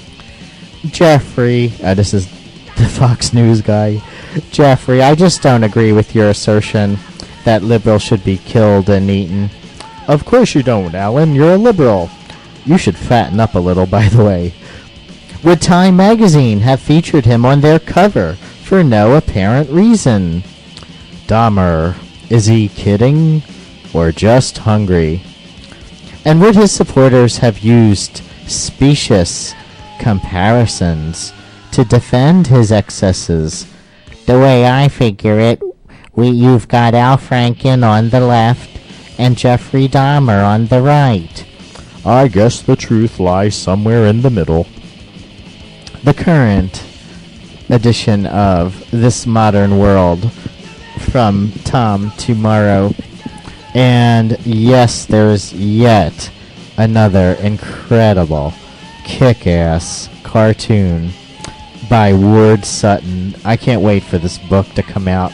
Jeffrey, uh, this is the Fox News guy. Jeffrey, I just don't agree with your assertion that liberals should be killed and eaten. Of course you don't, Alan. You're a liberal. You should fatten up a little, by the way. Would Time magazine have featured him on their cover for no apparent reason? Dahmer, is he kidding or just hungry? And would his supporters have used specious comparisons to defend his excesses? The way I figure it, we, you've got Al Franken on the left and Jeffrey Dahmer on the right. I guess the truth lies somewhere in the middle. The current edition of This Modern World from Tom Tomorrow. And yes, there is yet another incredible, kick-ass cartoon by Ward Sutton. I can't wait for this book to come out.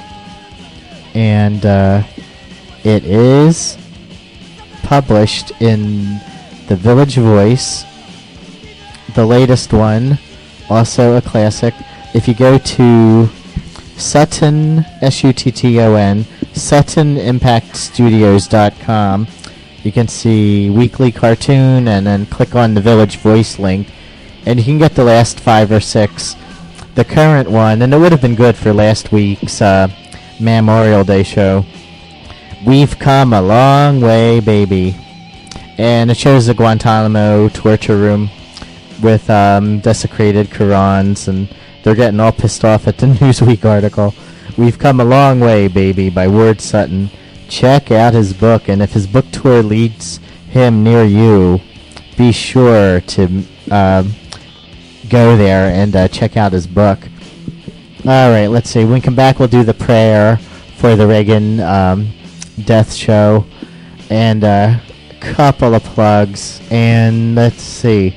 And uh, it is published in The Village Voice, the latest one, also a classic. If you go to Sutton, S U T T O N, Sutton Impact Studios dot com, you can see weekly cartoon and then click on the Village Voice link, and you can get the last five or six. The current one, and it would have been good for last week's uh, Memorial Day show. We've come a long way, baby. And it shows the Guantanamo torture room with um, desecrated Qurans, and they're getting all pissed off at the Newsweek article. We've come a long way, baby, by Ward Sutton. Check out his book, and if his book tour leads him near you, be sure to uh, go there and uh, check out his book. All right, let's see. When we come back, we'll do the prayer for the Reagan um, death show, and a couple of plugs. And let's see.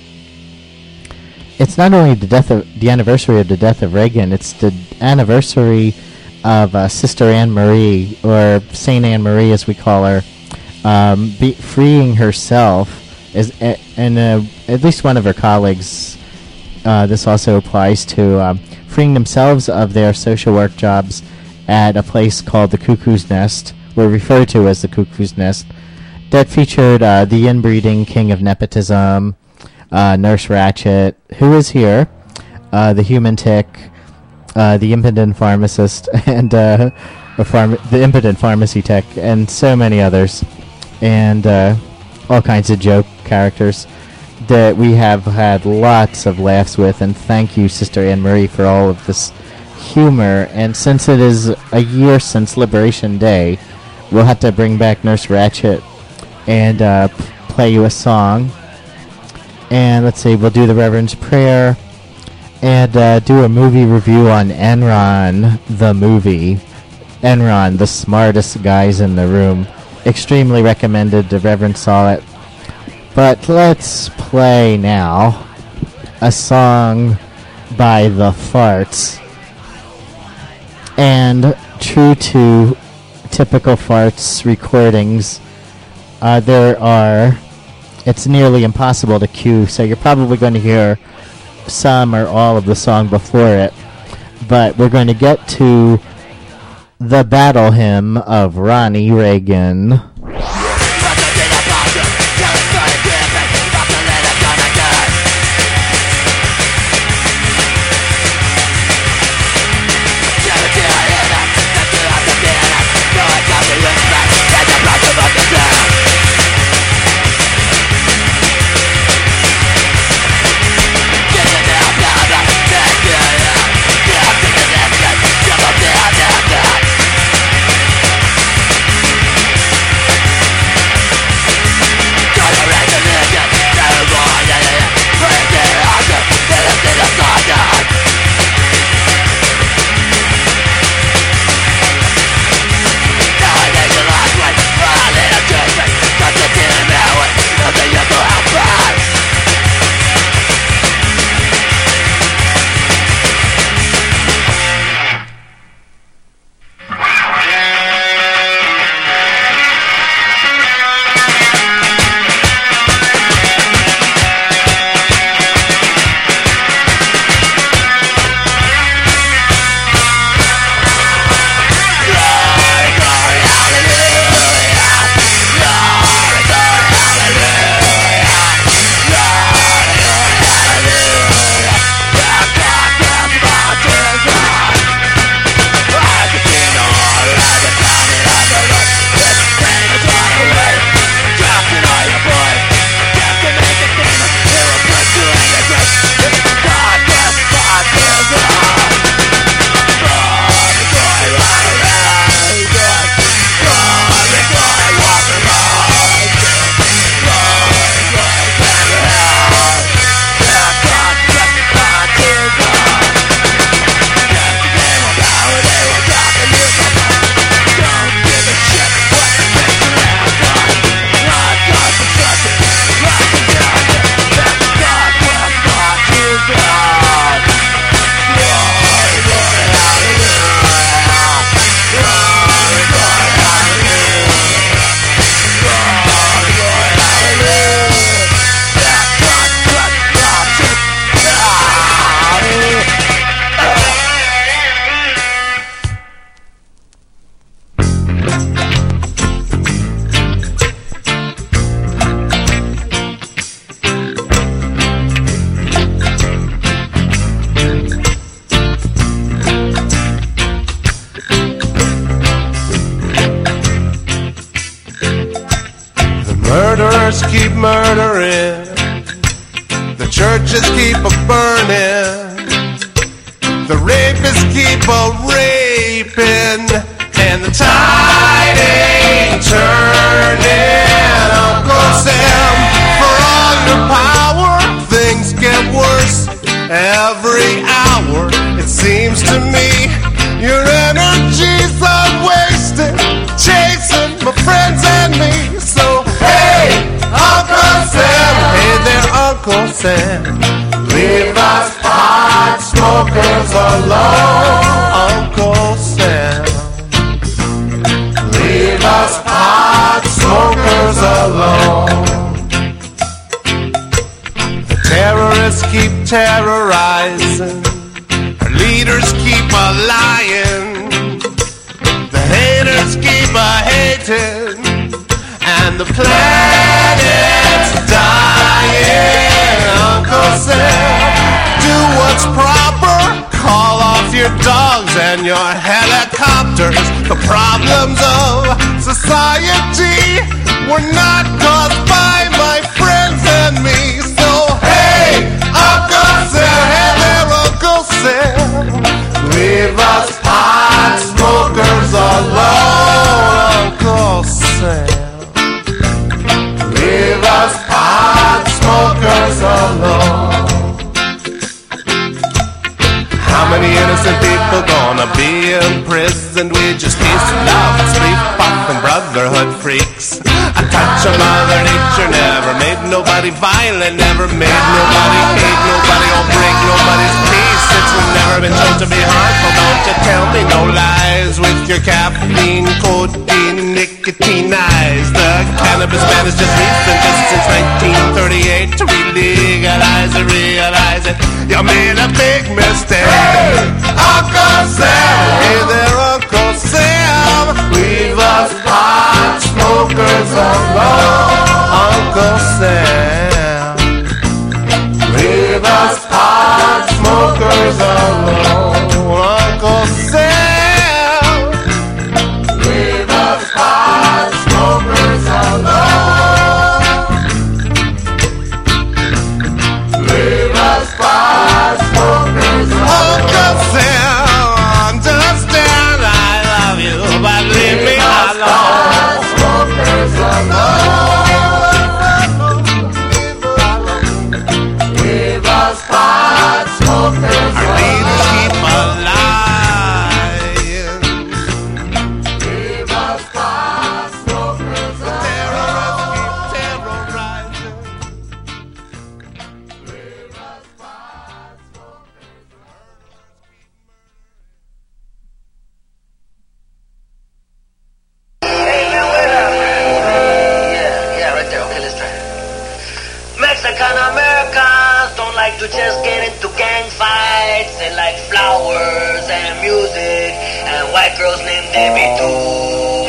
It's not only the death of the anniversary of the death of Reagan; it's the anniversary of uh, Sister Anne Marie, or Saint Anne Marie, as we call her, um, be freeing herself. As a, and uh, at least one of her colleagues Uh, this also applies to um, freeing themselves of their social work jobs at a place called the Cuckoo's Nest, or referred to as the Cuckoo's Nest, that featured uh, the inbreeding king of nepotism, uh, Nurse Ratched, who is here, uh, the human tick, uh, the impotent pharmacist, and uh, a pharma- the impotent pharmacy tech, and so many others, and uh, all kinds of joke characters that we have had lots of laughs with. And thank you, Sister Anne Marie, for all of this humor. And since it is a year since Liberation Day, we'll have to bring back Nurse Ratched and uh, p- play you a song. And let's see, we'll do the Reverend's Prayer and uh, do a movie review on Enron, the movie. Enron, the smartest guys in the room. Extremely recommended. The Reverend saw it. But let's play now a song by The Farts. And true to typical Farts recordings, uh, there are, it's nearly impossible to cue, so you're probably going to hear some or all of the song before it. But we're going to get to the battle hymn of Ronnie Reagan. Murderers keep murdering, the churches keep a burning, the rapists keep a raping, and the tide ain't turning. Uncle Sam, for all your power, things get worse every hour. It seems to me your energy's unwasted, chasing my friends and me. So hey, Uncle Sam, hey there, Uncle Sam, leave us pot smokers alone. Uncle Sam, leave us pot smokers alone. The terrorists keep terrorizing. Her leaders keep a lying. The haters keep a hating. And the planet's dying. Uncle Sam, do what's proper. Call off your dogs and your helicopters. The problems of society were not caused by my friends and me. So hey, Uncle Sam, hey there, Uncle Sam, leave us pot smokers alone, Uncle Sam. Leave us pot smokers alone. How many innocent people gonna be imprisoned? We just peace and love, sleep off and brotherhood freaks. A touch of Mother Nature never made nobody violent, never made nobody hate, nobody will break nobody's peace. It's never been shown to be harmful. Don't you tell me no lies with your caffeine, codeine, nicotine eyes. The cannabis ban is just recent, just since nineteen thirty-eight. To re-legalize it, realize it, you made a big mistake. Hey, Uncle Sam, hey there, Uncle Sam, leave us pot smokers alone, Uncle Sam. Leave us pot smokers alone, Uncle Sam. Leave us pot smokers alone. Leave us pot smokers alone. Uncle Sam, understand I love you, but leave me alone. Smokers alone. Leave us pot smokers alone. Our leaders keep a lying. Leave us pot smokers alone. Terrorists keep terrorizing. Leave us pot smokers alone. Yeah, yeah, right there. Okay, let's try it. Mexican Americans don't like to just get into gang fights. They like flowers and music and white girls named Debbie too.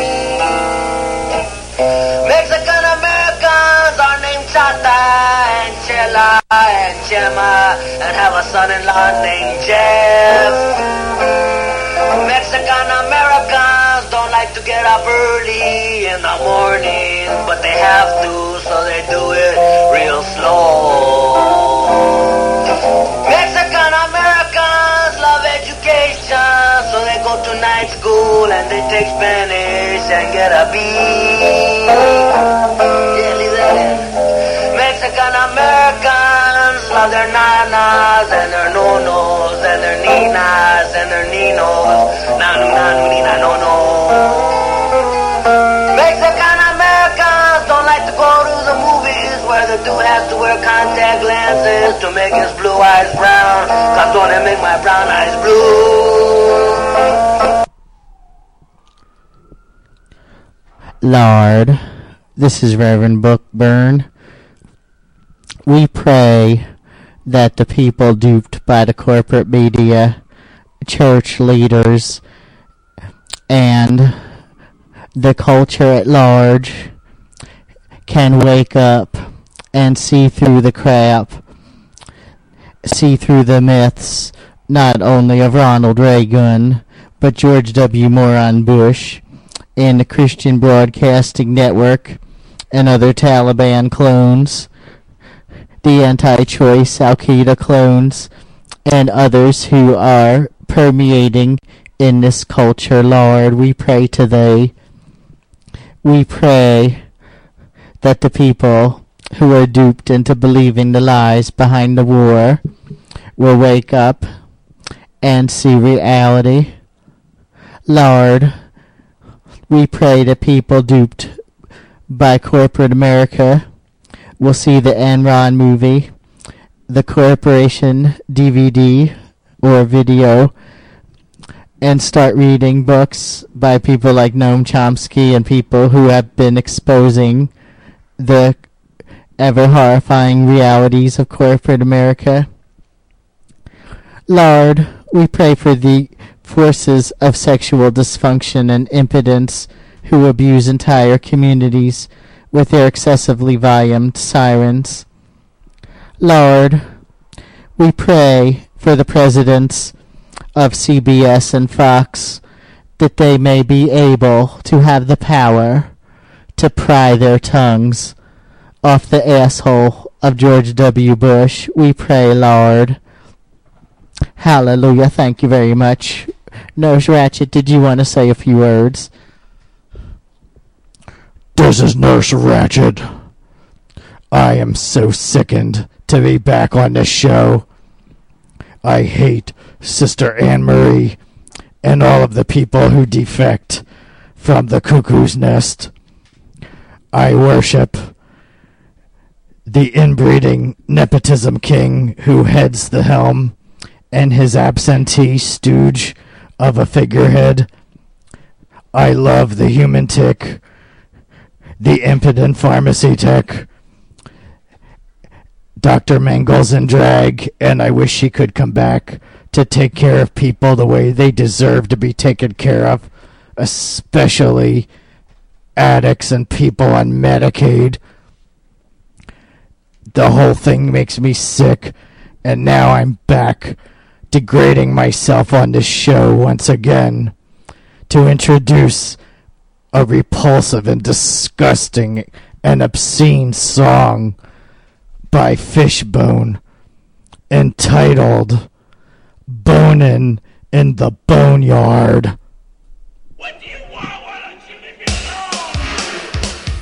Mexican Americans are named Chata and Chela and Chema and have a son-in-law named Jeff. Mexican Americans don't like to get up early in the morning, but they have to, so they do it real slow. Mexican Americans love education, so they go to night school and they take Spanish and get a B. Yeah, leave that in. Mexican Americans love their nanas and their nonos and their ninas and their ninos. Nanu, nanu, nina, no, no. Mexican Americans don't like to go to the movies where the dude has to wear contact lenses to make his blue eyes brown. Cause don't they make my brown eyes blue? Lord, this is Reverend Bookburn. We pray that the people duped by the corporate media, church leaders, and the culture at large can wake up and see through the crap, see through the myths, not only of Ronald Reagan, but George W. Moron Bush, and the Christian Broadcasting Network, and other Taliban clones, the anti-choice Al-Qaeda clones, and others who are permeating in this culture. Lord, we pray today. We pray that the people who are duped into believing the lies behind the war will wake up and see reality. Lord, we pray that people duped by corporate America will see the Enron movie, the corporation D V D or video, and start reading books by people like Noam Chomsky and people who have been exposing the ever horrifying realities of corporate America. Lord, we pray for the forces of sexual dysfunction and impotence who abuse entire communities with their excessively volumed sirens. Lord, we pray for the presidents of C B S and Fox that they may be able to have the power to pry their tongues off the asshole of George W. Bush. We pray, Lord. Hallelujah. Thank you very much. Nurse Ratchet, did you want to say a few words? This is Nurse Ratchet. I am so sickened to be back on this show. I hate Sister Anne Marie and all of the people who defect from the cuckoo's nest. I worship the inbreeding nepotism king who heads the helm and his absentee stooge of a figurehead. I love the human tick, the impudent pharmacy tech, Doctor Mangles in drag, and I wish she could come back to take care of people the way they deserve to be taken care of, especially addicts and people on Medicaid. The whole thing makes me sick, and now I'm back degrading myself on this show once again to introduce a repulsive and disgusting and obscene song by Fishbone entitled Bonin' in the Boneyard. What do you want? Why don't you leave me alone?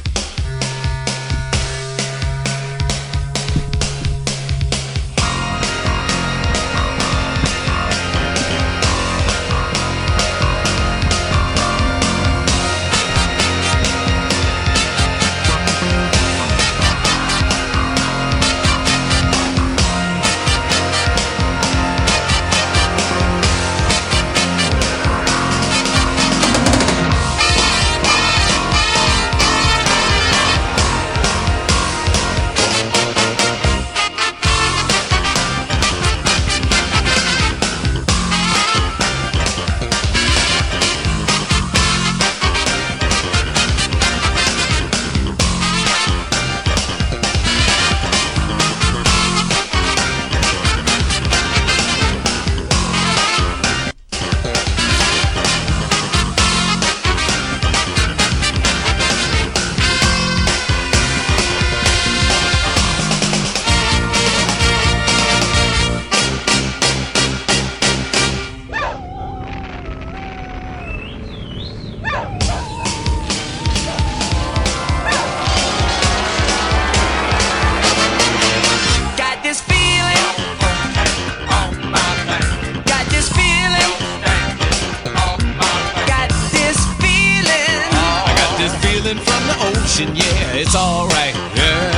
ocean, yeah, it's alright, yeah.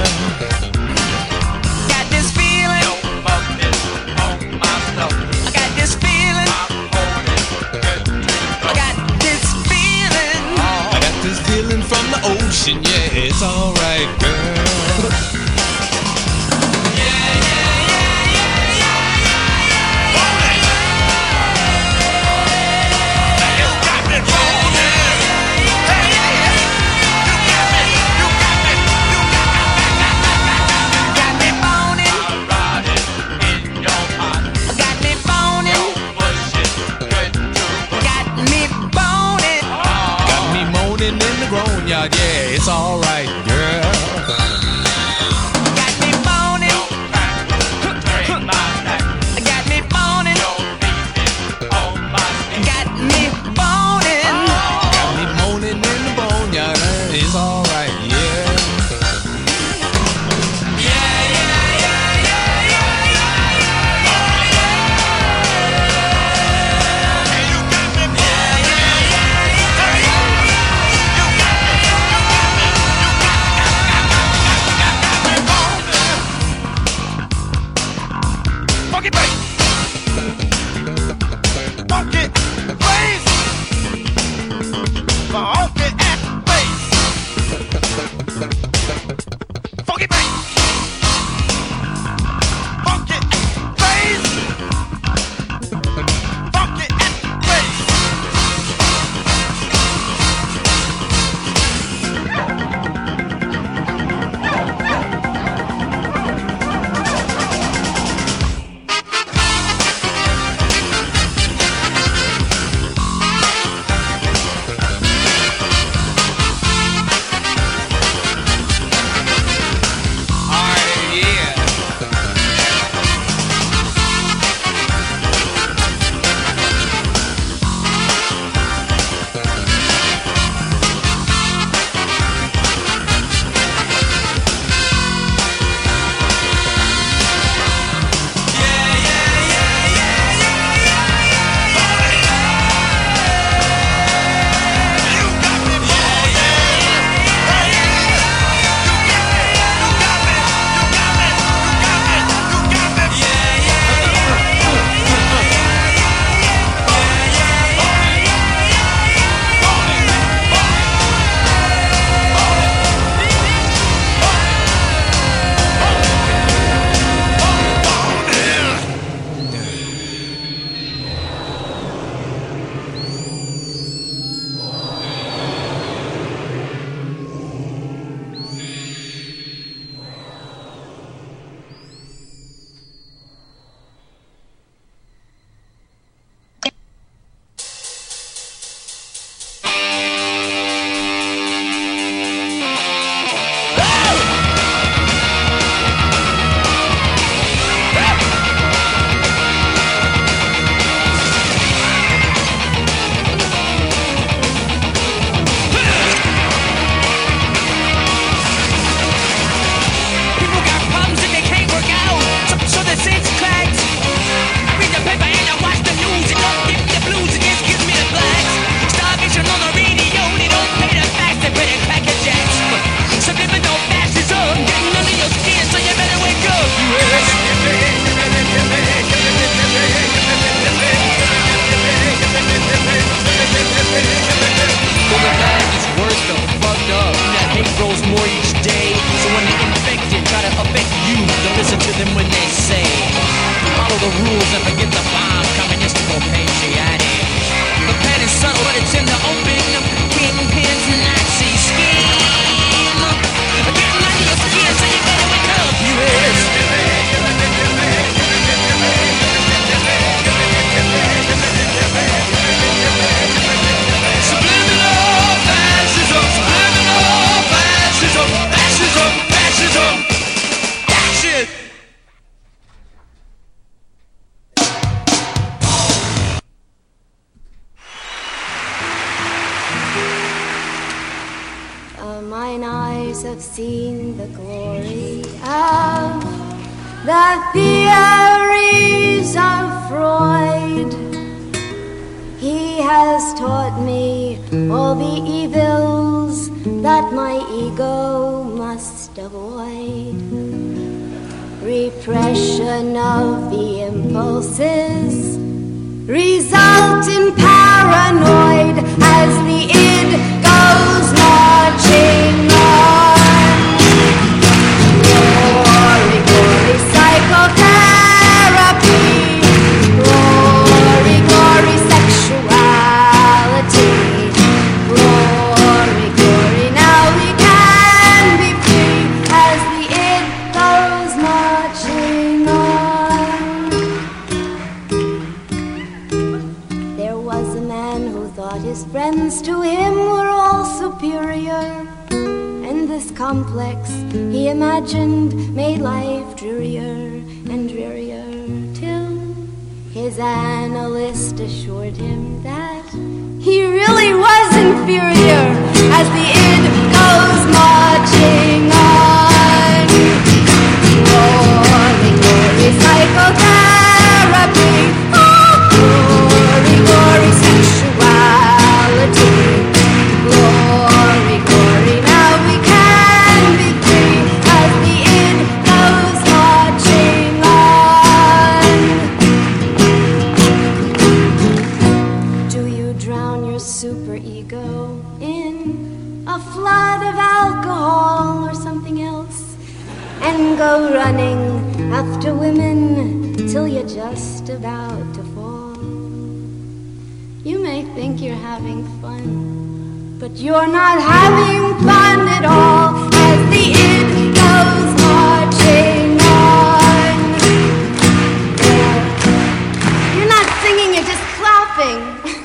Got this feeling. I got this feeling. I got this feeling. I got this feeling from the ocean, yeah, it's alright, girl. Yeah, it's alright, girl. Got me moaning. Got me moaning. Got me moaning. Got me moaning in the boneyard. It's alright, yeah. mine eyes have seen the glory of the theories of Freud. He has taught me all the evils that my ego must avoid. Repression of the impulses result in paranoid as the id goes marching on. Glory, glory, psychotherapy. Glory, glory, sexuality. Glory, glory, now we can be free as the id goes marching on. There was a man who thought his friends to him were all superior, and this complex he imagined made life drearier and drearier, till his analyst assured him that he really was inferior as the id goes marching on. Glory, glory, psychotherapy. Glory, glory, sexuality. Glory, glory, now we can be free as the id goes marching on. Do you drown your superego in a flood of alcohol or something else and go running after women till you're just about to fall? You may think you're having fun, but you're not having fun at all as the id goes marching on. You're not singing, you're just clapping.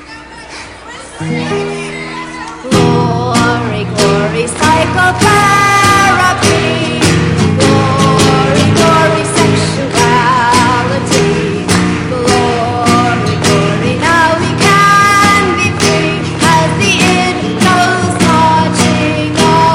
Glory, glory, psychotherapy. Glory, glory, sexuality. Glory, glory, now we can be free as the id goes marching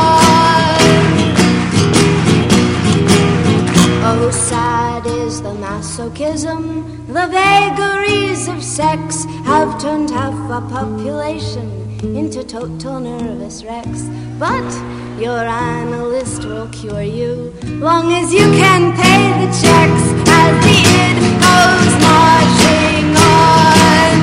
on. Oh, sad is the masochism, the vagaries of sex have turned half a population into total nervous wrecks. But your analyst will cure you long as you can pay the checks as the id goes marching on.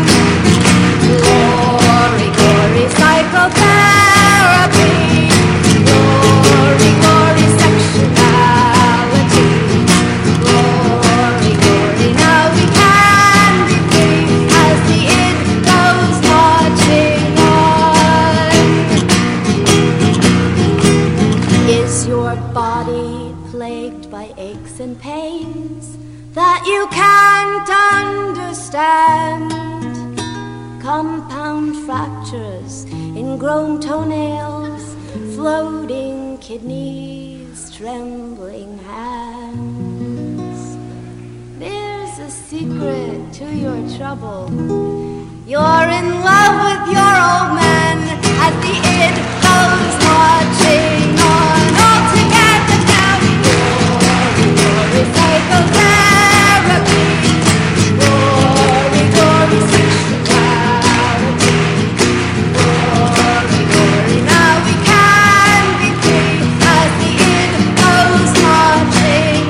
Glory, glory, psychotherapy. Glory, glory, sexuality. Glory, glory, now we can be free as the id goes marching on. Is your body plagued by aches and pains that you can't understand? Compound fractures, ingrown toenails, floating kidneys, trembling hands. There's a secret to your trouble. You're in love with your old man as the id goes marching on. All together now. Glory, glory, psychotherapy. Glory, glory, sexuality. Glory, glory, now we can be free as the id goes marching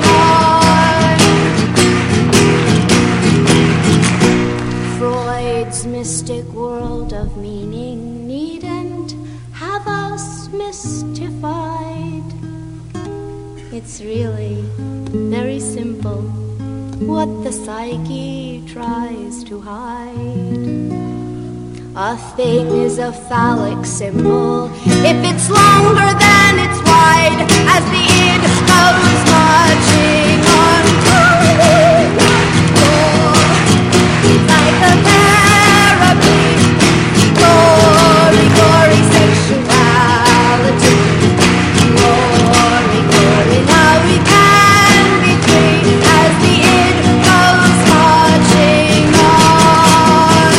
on. Freud's mystic world of meaning needn't have us mystified. It's really very simple what the psyche tries to hide. A thing is a phallic symbol if it's longer than it's wide as the id goes marching on. Psychotherapy. Glory, glory, sexuality. Glory, glory, now we can be free as the id goes marching on.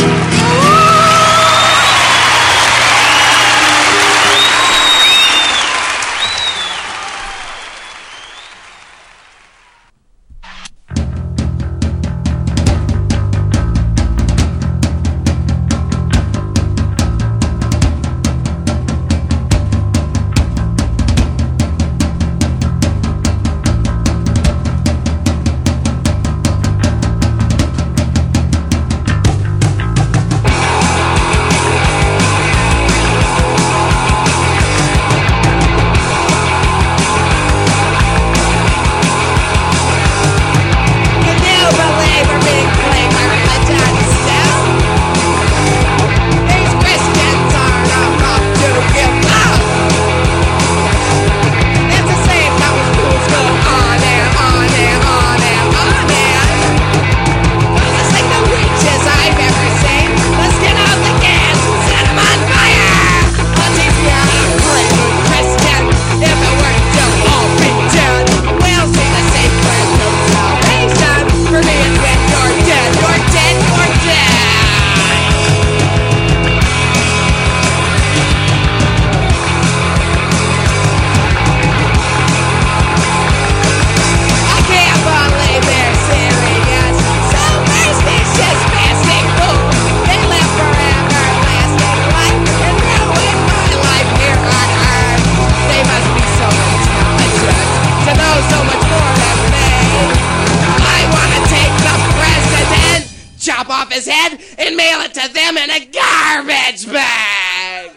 garbage bag.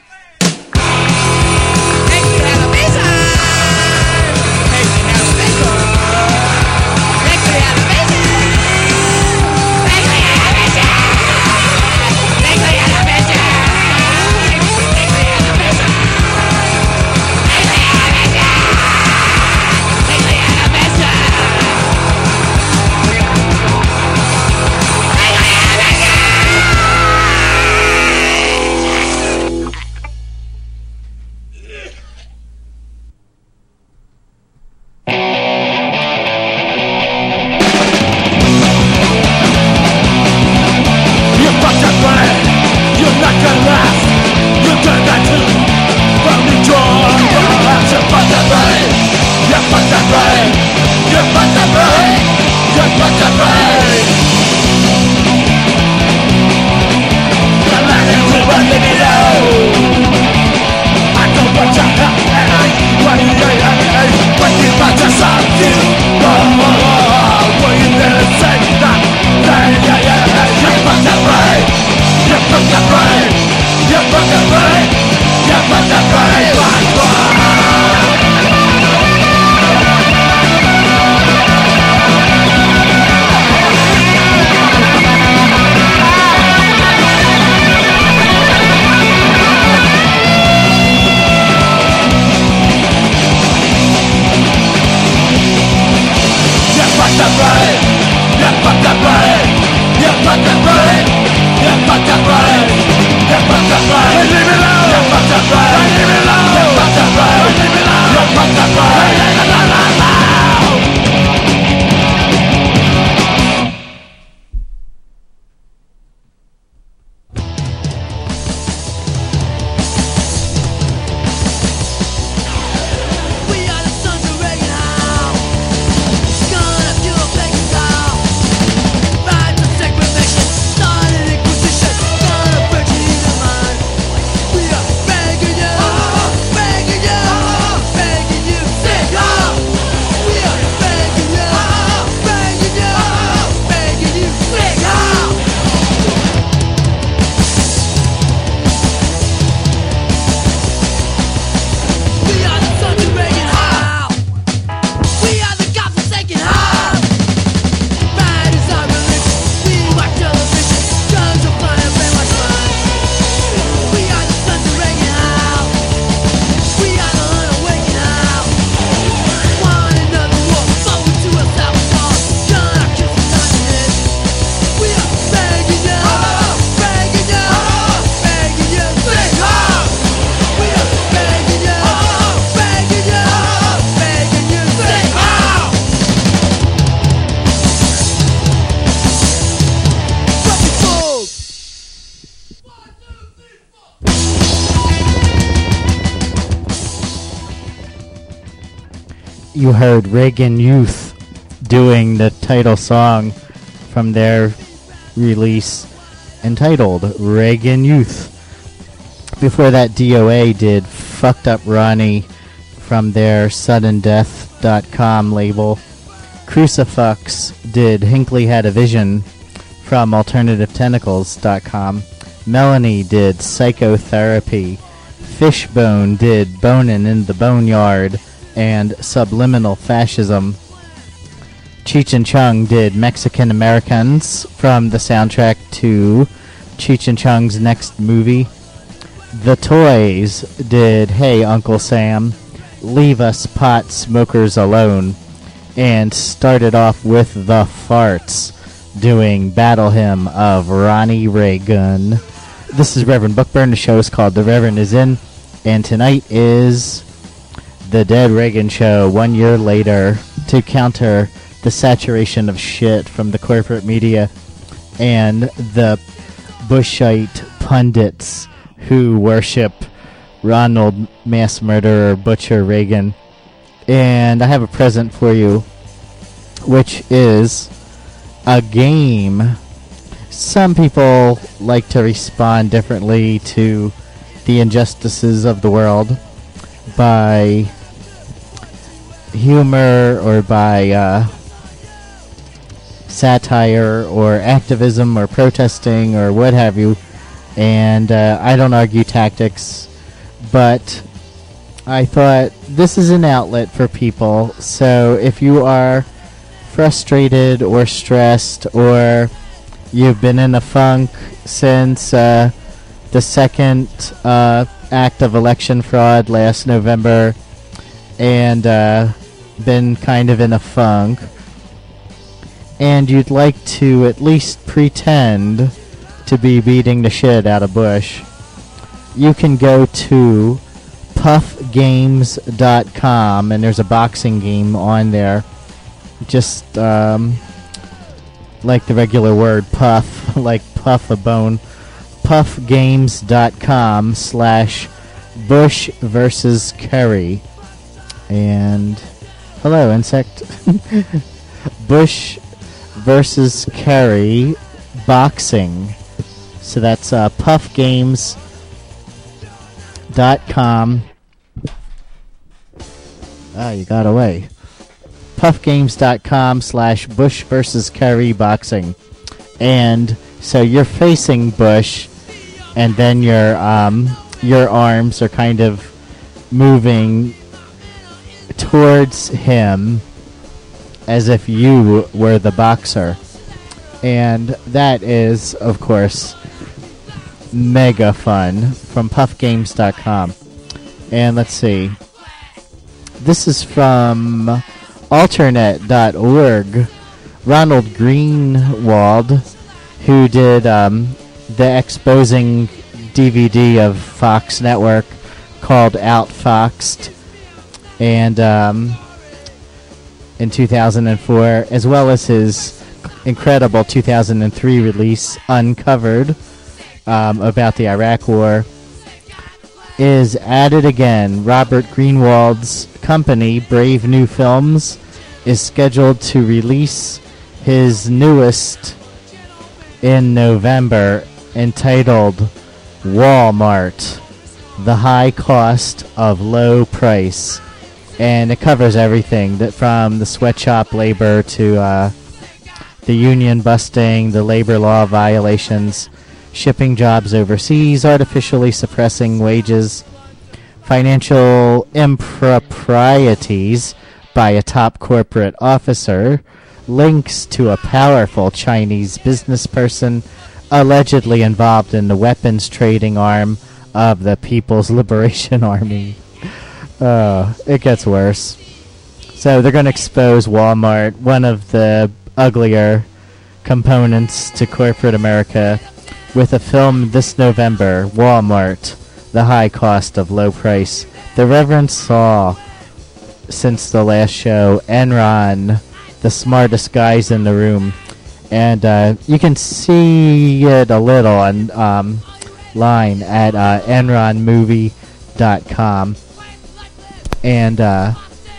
You heard Reagan Youth doing the title song from their release entitled Reagan Youth. Before that, D O A did Fucked Up Ronnie from their sudden death dot com label. Crucifix did Hinckley Had a Vision from alternative tentacles dot com. Melanie did Psychotherapy. Fishbone did Bonin' in the Boneyard and Subliminal Fascism. Cheech and Chong did Mexican Americans from the soundtrack to Cheech and Chong's next movie. The Toys did Hey Uncle Sam, Leave Us Pot Smokers Alone, and started off with The Farts doing Battle Hymn of Ronnie Reagan. This is Reverend Bookburn. The show is called The Reverend Is In, and tonight is The Dead Reagan Show, one year later, to counter the saturation of shit from the corporate media and the Bushite pundits who worship Ronald Mass Murderer Butcher Reagan. And I have a present for you, which is a game. Some people like to respond differently to the injustices of the world by humor or by uh, satire or activism or protesting or what have you. and uh, I don't argue tactics, but I thought this is an outlet for people. So if you are frustrated or stressed, or you've been in a funk since uh, the second uh, act of election fraud last November, and uh, been kind of in a funk, and you'd like to at least pretend to be beating the shit out of Bush, you can go to puff games dot com, and there's a boxing game on there. Just um, like the regular word puff, like puff a bone. puff games dot com slash Bush versus Kerry. And hello, insect. Bush versus Kerry boxing. So that's uh, puff games dot com. Ah, you got away. puff games dot com slash Bush versus Kerry boxing. And so you're facing Bush, and then your um, your arms are kind of moving towards him as if you were the boxer. And that is, of course, mega fun from puff games dot com. And let's see. This is from alternate dot org. Ronald Greenwald, who did um, the exposing D V D of Fox Network called Outfoxed, and um, in two thousand four, as well as his incredible two thousand three release Uncovered, um, about the Iraq War, is at it again. Robert Greenwald's company, Brave New Films, is scheduled to release his newest in November, entitled Walmart, The High Cost of Low Price. And it covers everything, that from the sweatshop labor to uh, the union busting, the labor law violations, shipping jobs overseas, artificially suppressing wages, financial improprieties by a top corporate officer, links to a powerful Chinese business person allegedly involved in the weapons trading arm of the People's Liberation Army. Uh, it gets worse. So they're going to expose Walmart, one of the uglier components to corporate America, with a film this November, Walmart, The High Cost of Low Price. The Reverend saw, since the last show, Enron, the smartest guys in the room. And uh, you can see it a little on um, line at uh, enron movie dot com. And uh,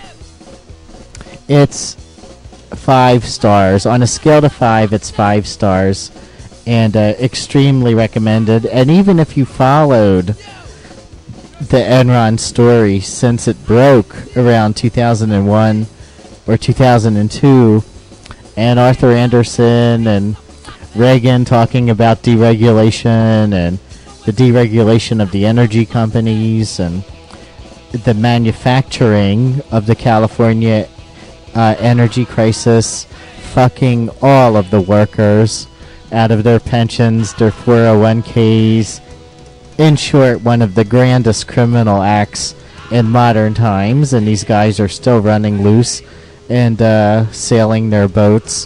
it's five stars. On a scale to five, it's five stars. And uh, extremely recommended. And even if you followed the Enron story since it broke around two thousand one or two thousand two, and Arthur Anderson and Reagan talking about deregulation and the deregulation of the energy companies and the manufacturing of the California uh, energy crisis, fucking all of the workers out of their pensions, their four oh one k's. In short, one of the grandest criminal acts in modern times, and these guys are still running loose and uh, sailing their boats.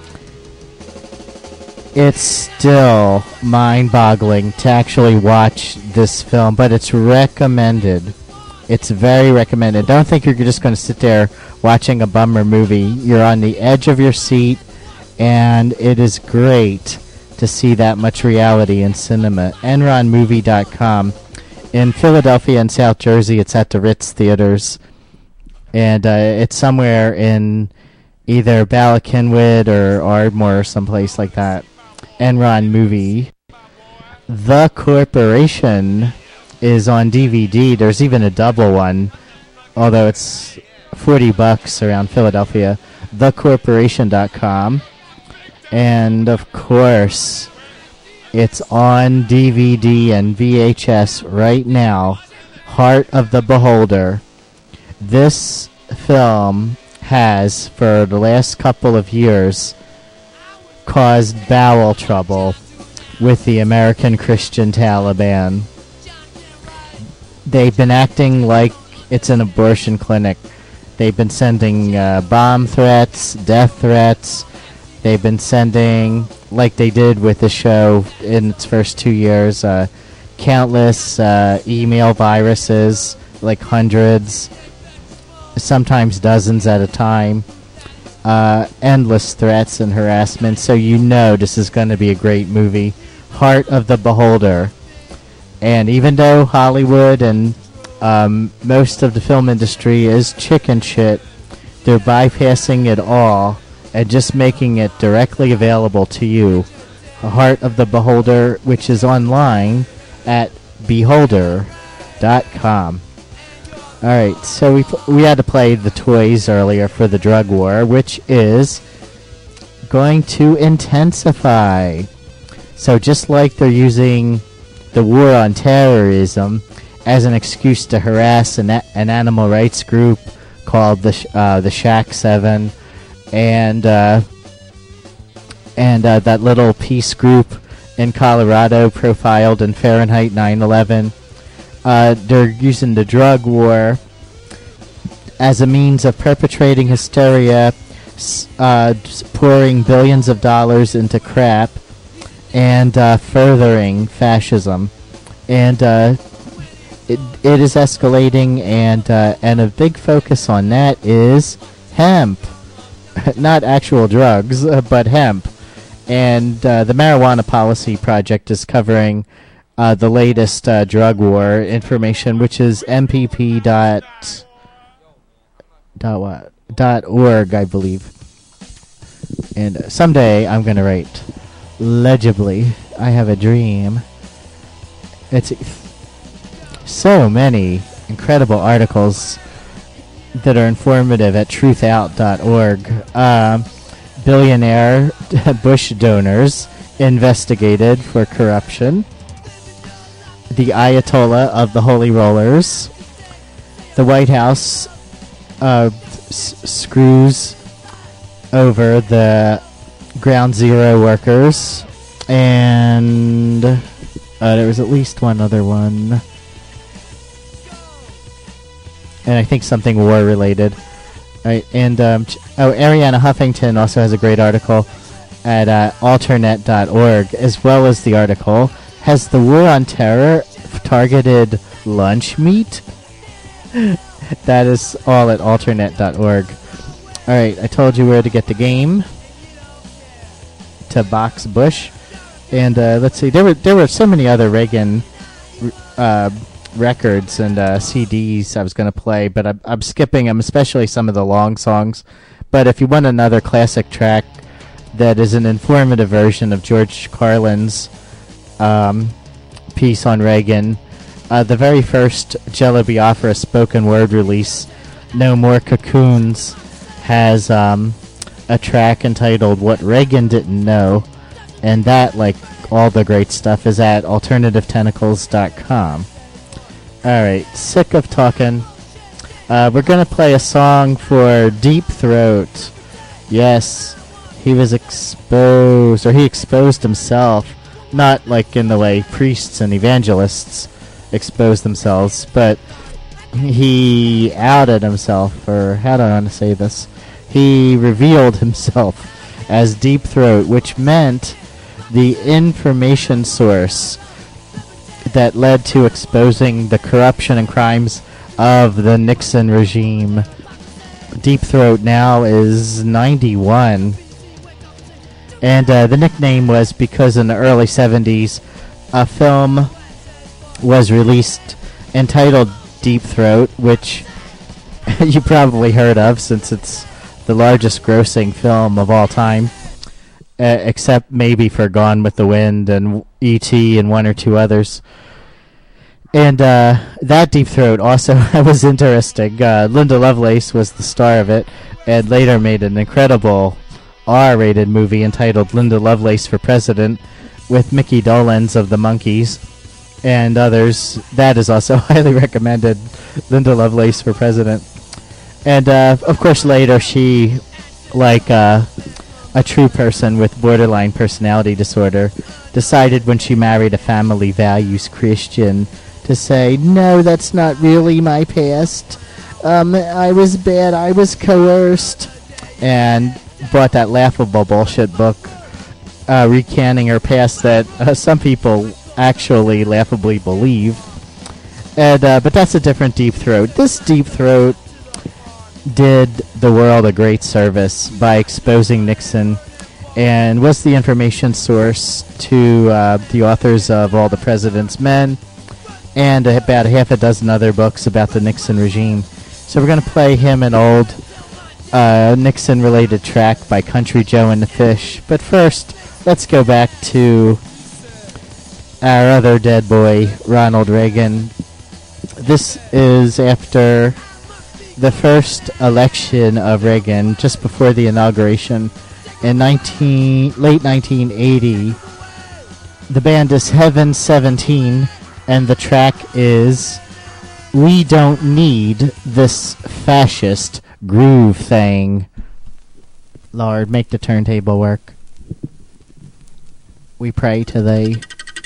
It's still mind-boggling to actually watch this film, but it's recommended. It's very recommended. Don't think you're just going to sit there watching a bummer movie. You're on the edge of your seat, and it is great to see that much reality in cinema. enron movie dot com. In Philadelphia and South Jersey, it's at the Ritz Theaters. And uh, it's somewhere in either Bala Cynwyd or Ardmore or someplace like that. Enron Movie. The Corporation is on D V D. There's even a double one, although it's forty bucks around Philadelphia. the corporation dot com. And, of course, It's on D V D and V H S right now. Heart of the Beholder. This film has, for the last couple of years, caused bowel trouble with the American Christian Taliban. They've been acting like it's an abortion clinic. They've been sending uh, bomb threats, death threats. They've been sending, like they did with the show in its first two years, uh, countless uh, email viruses, like hundreds, sometimes dozens at a time. Uh, endless threats and harassment, so you know this is going to be a great movie. Heart of the Beholder. And even though Hollywood and um, most of the film industry is chicken shit, they're bypassing it all and just making it directly available to you. Heart of the Beholder, which is online at beholder dot com. Alright, so we we had to play the toys earlier for the drug war, which is going to intensify. So just like they're using the war on terrorism as an excuse to harass an, a- an animal rights group called the Sh- uh, the Shack Seven, and uh, and uh, that little peace group in Colorado profiled in Fahrenheit nine eleven. Uh, they're using the drug war as a means of perpetrating hysteria, s- uh, s- pouring billions of dollars into crap, and uh, furthering fascism. And uh, it, it is escalating, and uh, and a big focus on that is hemp. Not actual drugs, uh, but hemp. And uh, the Marijuana Policy Project is covering Uh, the latest uh, drug war information, which is M P P dot dot what dot org, I believe. And uh, someday I'm gonna write legibly. I have a dream. It's so many incredible articles that are informative at truth out dot org. Um, billionaire Bush donors investigated for corruption. The Ayatollah of the Holy Rollers. The White House uh, s- screws over the Ground Zero workers. And uh, there was at least one other one. And I think something war-related. Right, and um, ch- oh, Ariana Huffington also has a great article at uh, alternet dot org, as well as the article, Has the War on Terror Targeted Lunch Meat? That is all at alternet dot org. Alright, I told you where to get the game. To Box Bush. And uh, let's see, there were there were so many other Reagan uh, records and uh, C Ds I was going to play, but I'm, I'm skipping them, especially some of the long songs. But if you want another classic track that is an informative version of George Carlin's um, piece on Reagan, uh, the very first Jello Biafra spoken word release, No More Cocoons, has um, a track entitled What Reagan Didn't Know, and that, like all the great stuff, is at alternative tentacles dot com. Alright, sick of talking. Uh, we're going to play a song for Deep Throat. Yes, he was exposed, or he exposed himself. Not like in the way priests and evangelists expose themselves, but he outed himself, or how do I want to say this? He revealed himself as Deep Throat, which meant the information source that led to exposing the corruption and crimes of the Nixon regime. Deep Throat now is ninety-one. And uh, the nickname was because in the early seventies, a film was released entitled Deep Throat, which you probably heard of since it's the largest grossing film of all time, uh, except maybe for Gone with the Wind and E T and one or two others. And uh, that Deep Throat also was interesting. Uh, Linda Lovelace was the star of it, and later made an incredible R-rated movie entitled Linda Lovelace for President, with Mickey Dolenz of the Monkees and others. That is also highly recommended. Linda Lovelace for president. And, uh, of course, later she, like uh, a true person with borderline personality disorder, decided when she married a family values Christian to say, no, that's not really my past. Um, I was bad. I was coerced. And bought that laughable bullshit book uh, recanting her past that uh, some people actually laughably believe. And uh, but that's a different Deep Throat. This Deep Throat did the world a great service by exposing Nixon and was the information source to uh, the authors of All the President's Men and about a half a dozen other books about the Nixon regime. So we're going to play him an old uh, Nixon-related track by Country Joe and the Fish. But first, let's go back to our other dead boy, Ronald Reagan. This is after the first election of Reagan, just before the inauguration, in nineteen late nineteen eighty. The band is Heaven seventeen, and the track is We Don't Need This Fascist Groove Thing. Lord, make the turntable work. We pray to thee.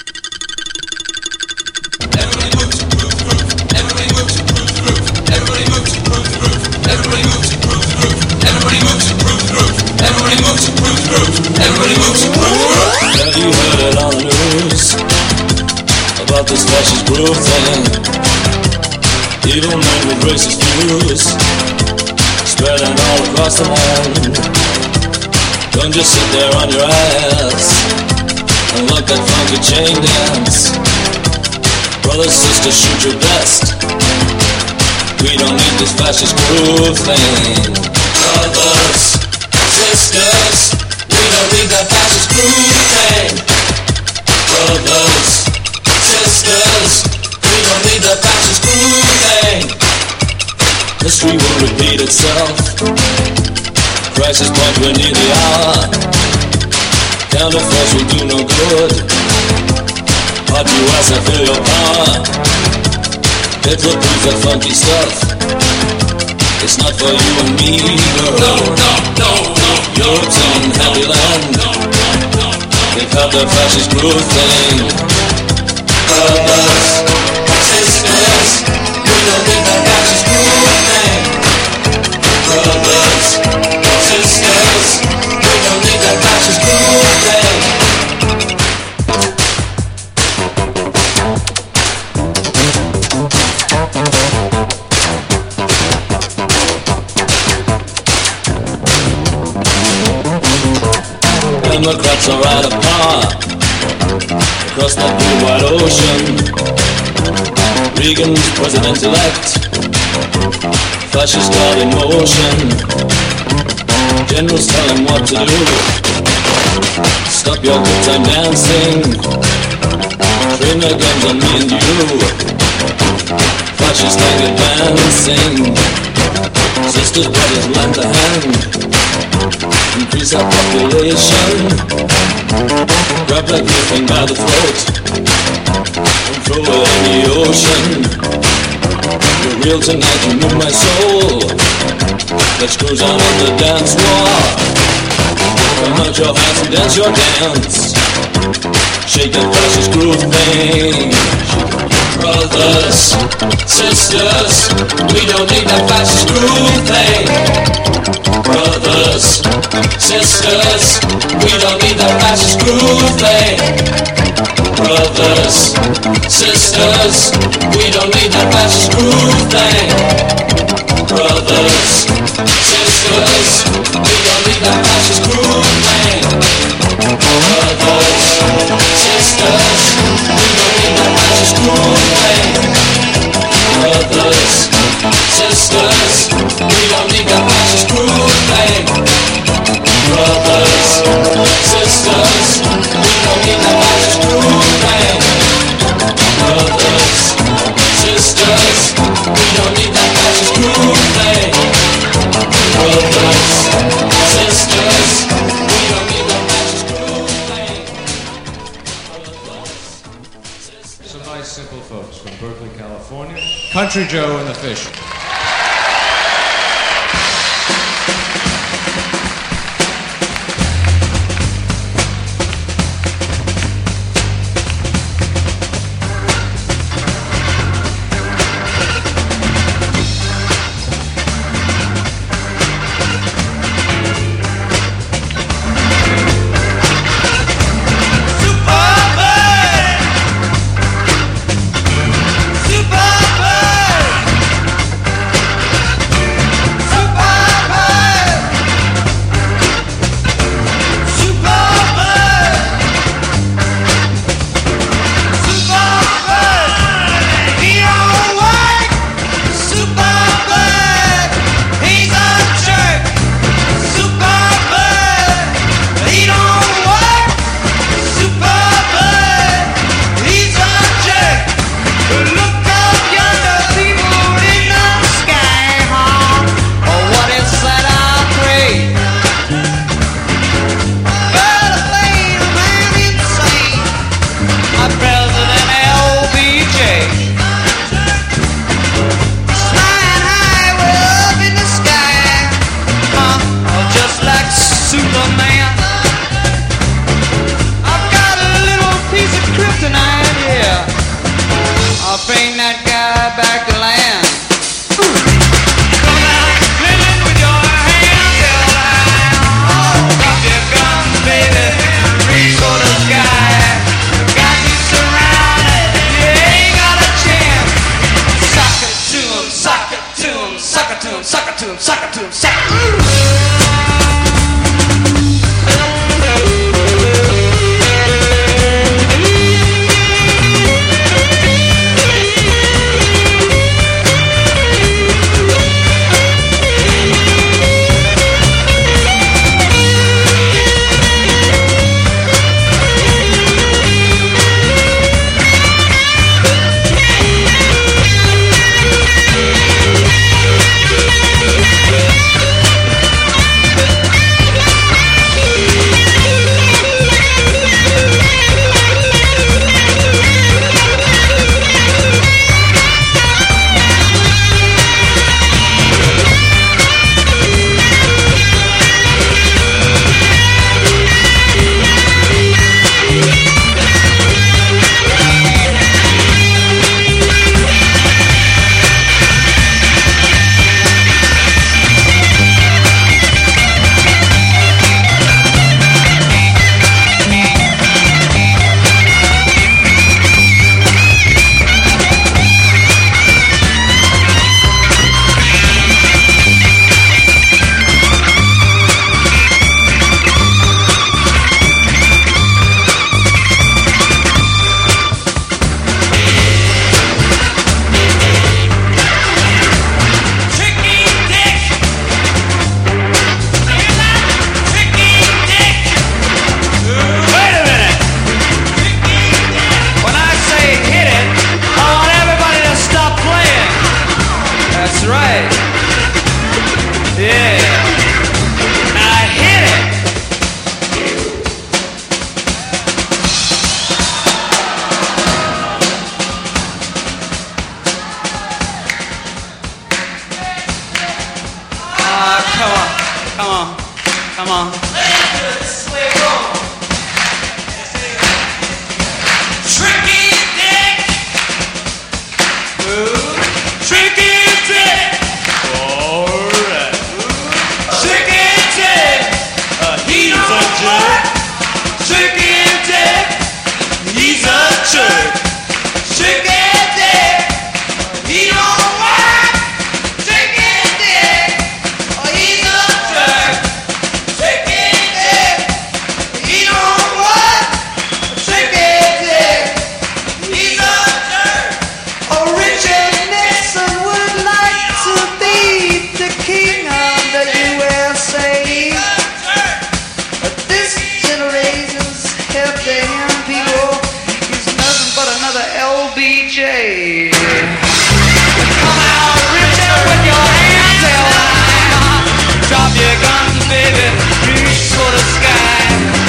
Everybody move to groove the groove. Everybody move to groove the groove. Everybody move to groove the groove. Everybody move to groove the groove. Everybody move to groove the groove. Everybody move to groove the groove. Everybody move to groove the groove. Have you heard it on the news about this fascist groove thing? Evil men with racist views spreading all across the land. Don't just sit there on your ass and like that funky chain dance. Brothers, sisters, shoot your best. We don't need this fascist groove thing. Brothers, sisters, we don't need that fascist groove thing. Brothers, sisters, we don't need that fascist groove thing. History will repeat itself. Crisis point, we're near the hour. Counterforce will do no good. Hot U S, I feel your power. Hitler proves that funky stuff. It's not for you and me, girl. No, no, no, no. Europe's in happy land. They've had their fascist groove thing. Brothers, sisters, we don't need that fascist groove thing. Brothers, sisters, we don't need that fascist groove thing. Democrats are out of power across that blue wide ocean. Reagan's president-elect, fascist God in motion. Generals tell him what to do. Stop your good time dancing. Train their guns on me and you. Fascists like advancing. Sisters, brothers, lend a hand. Increase our population. Grab that new thing by the throat and throw it in the ocean. You're real tonight, you move my soul. Let's cruise on in the dance floor. Come out your hands and dance your dance. Shake that fascist groove thing. Brothers, sisters, we don't need that fascist groove thing. Brothers, sisters, we don't need that fascist groove thing. Brothers, sisters, we don't need that fascist groove thing. Brothers, sisters, we don't need that fascist groove thing. Brothers, sisters, we don't need that fascist groove thing. Brothers, sisters, we don't need that fascist groove thing. Brothers, sisters, we don't need that fascist groove thing. Brothers, sisters, we don't need that fascist groove thing. Brothers, sisters, we don't need that fascist groove thing. folks from Berkeley, California. Country Joe and the Fish.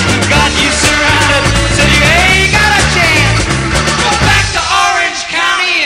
County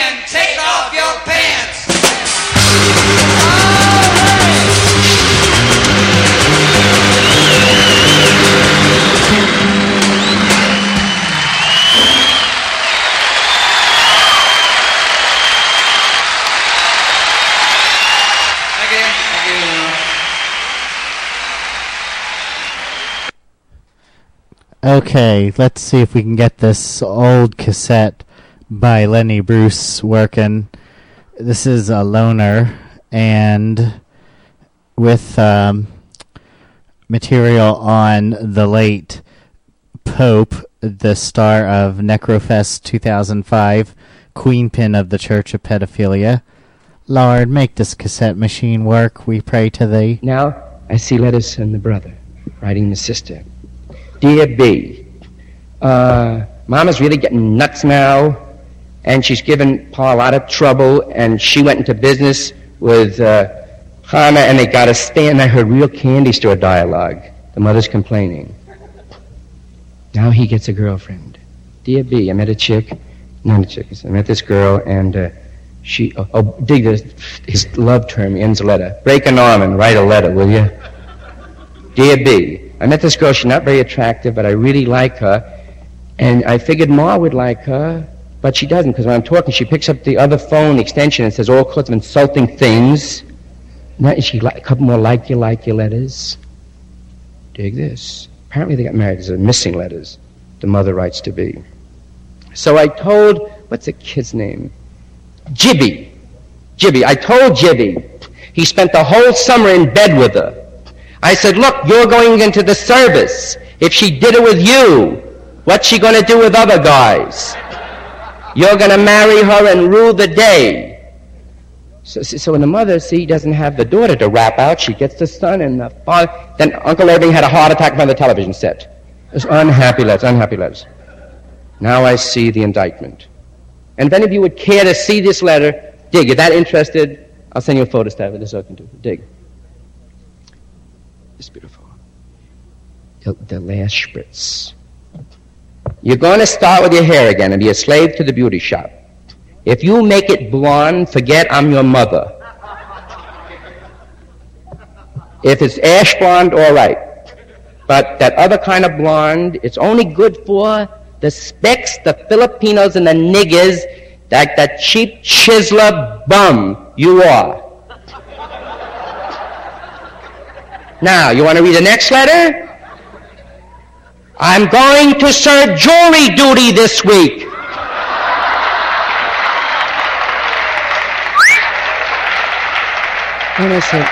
Okay, let's see if we can get this old cassette by Lenny Bruce working. This is a loner, and with um, material on the late Pope, the star of Necrofest two thousand five, Queenpin of the Church of Pedophilia. Lord, make this cassette machine work, we pray to thee. Now, I see letters from the brother, writing the sister. Dear B, uh, Mama's really getting nuts now, and she's given Pa a lot of trouble, and she went into business with uh, Hana, and they got a stand. I heard real candy store dialogue. The mother's complaining. Now he gets a girlfriend. Dear B, I met a chick. Not a chick. I met this girl, and uh, she... Oh, oh, dig this. His love term ends a letter. Break an arm and write a letter, will you? Dear B, I met this girl. She's not very attractive, but I really like her. And I figured Ma would like her, but she doesn't, because when I'm talking, she picks up the other phone extension and says all sorts of insulting things. Now, she like a couple more like you, like you letters. Dig this. Apparently they got married. There's missing letters. The mother writes to B. So I told, what's the kid's name? Jibby. Jibby. I told Jibby. He spent the whole summer in bed with her. I said, look, you're going into the service. If she did it with you, what's she going to do with other guys? You're going to marry her and rule the day. So, so when the mother, see, doesn't have the daughter to rap out, she gets the son and the father. Then Uncle Irving had a heart attack on the television set. It's unhappy letters, unhappy letters. Now I see the indictment. And if any of you would care to see this letter, dig. If that interested, I'll send you a photostat of this so I can do. Dig. It's beautiful. The, the last spritz. You're going to start with your hair again and be a slave to the beauty shop. If you make it blonde, forget I'm your mother. If it's ash blonde, all right. But that other kind of blonde, it's only good for the specks, the Filipinos, and the niggers, like that cheap chiseler bum you are. Now, you want to read the next letter? I'm going to serve jury duty this week. And I said,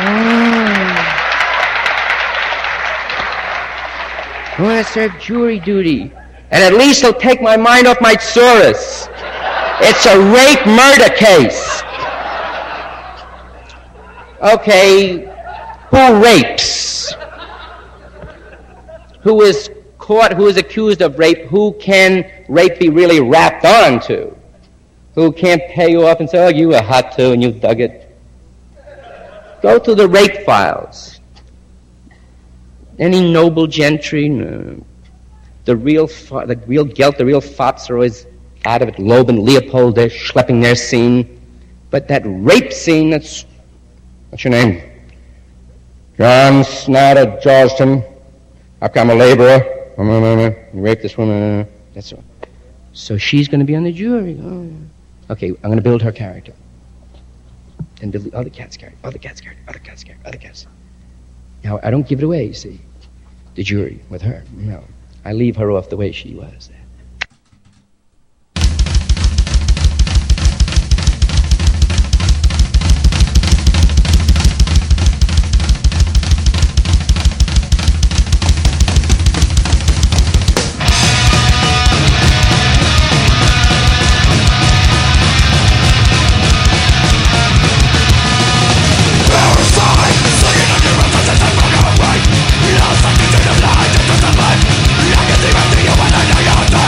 oh. I want to serve jury duty. And at least it'll take my mind off my tsuris. It's a rape murder case. Okay, who rapes? Who is caught, who is accused of rape? Who can rape be really wrapped on to? Who can't pay you off and say, oh, you were hot too and you dug it? Go to the rape files. Any noble gentry? No. The real, the real gelt, the real fops are always out of it. Loeb and Leopold, they're schlepping their scene. But that rape scene, that's, what's your name? John Snyder, Georgetown. I'm a laborer. You raped this woman. That's all. So she's going to be on the jury. Oh. Okay, I'm going to build her character. And build the other cat's character, other cat's character, other cat's character, other cat's. Now, I don't give it away, you see. The jury with her. No. I leave her off the way she was. I can see you when I die.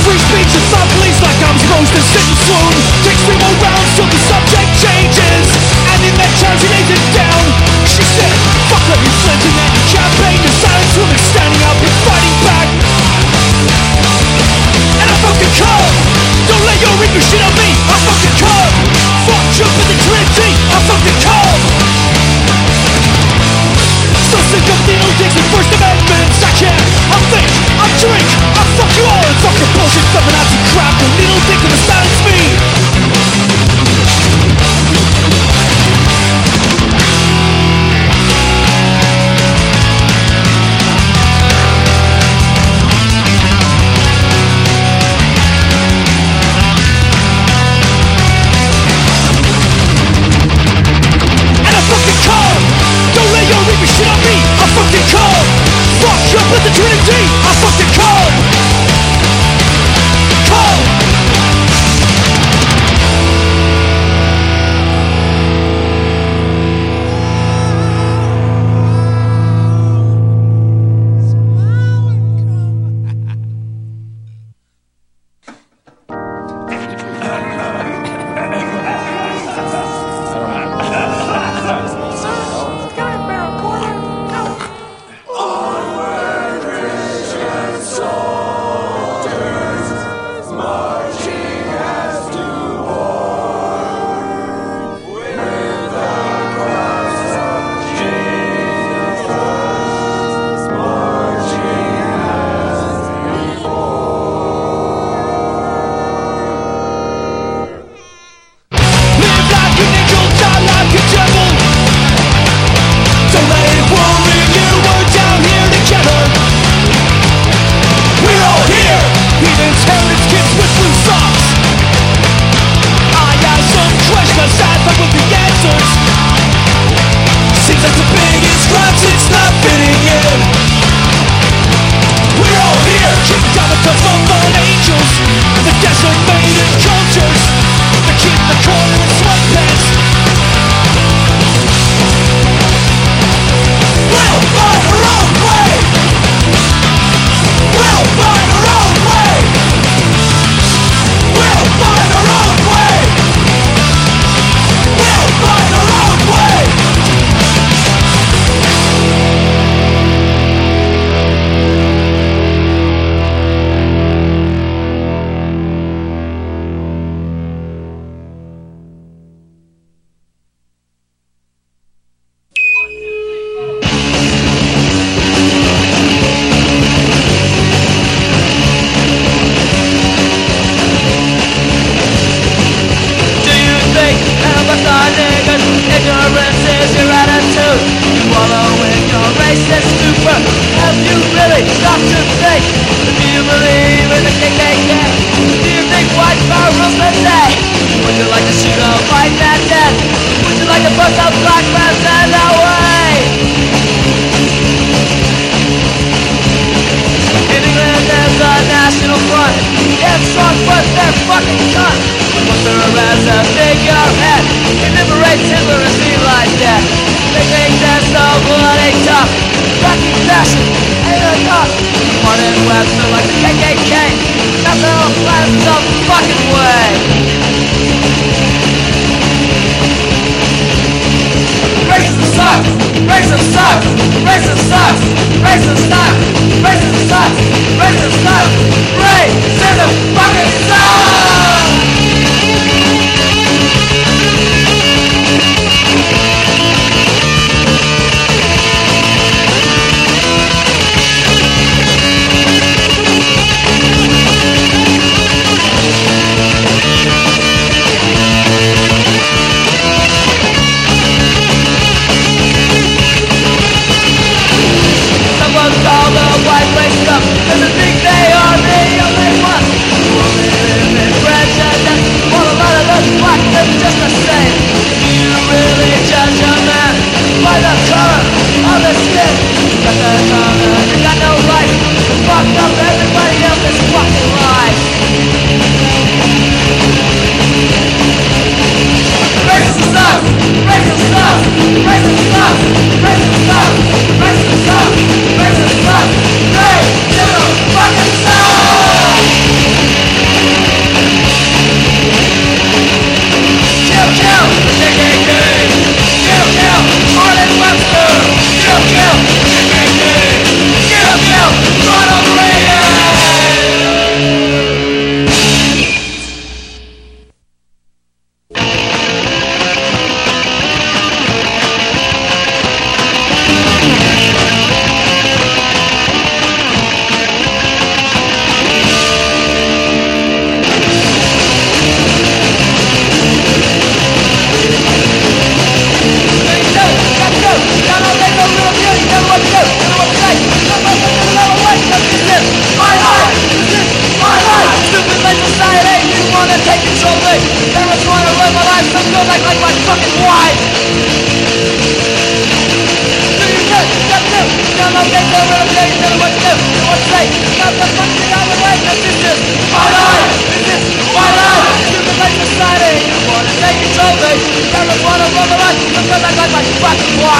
free speech is some police like I'm supposed to sit and swoon. Takes three more rounds till the subject changes, and in that time she lays it down. She said, fuck up your friends and that campaign. The silence woman standing up and fighting back. And I fucking come. Don't let your ignorant shit on me. I fucking come. Fuck jump in the Trinity. I fucking come. So sick of needle dicks and First Amendments. I can't, I think, I drink, I fuck you all and fuck your bullshit feminazi crap. The needle dick gonna silence me. And I fucking come. Don't let your reaper shit on me. I fucking come. Fuck you up with the Trinity. I fucking come. Come.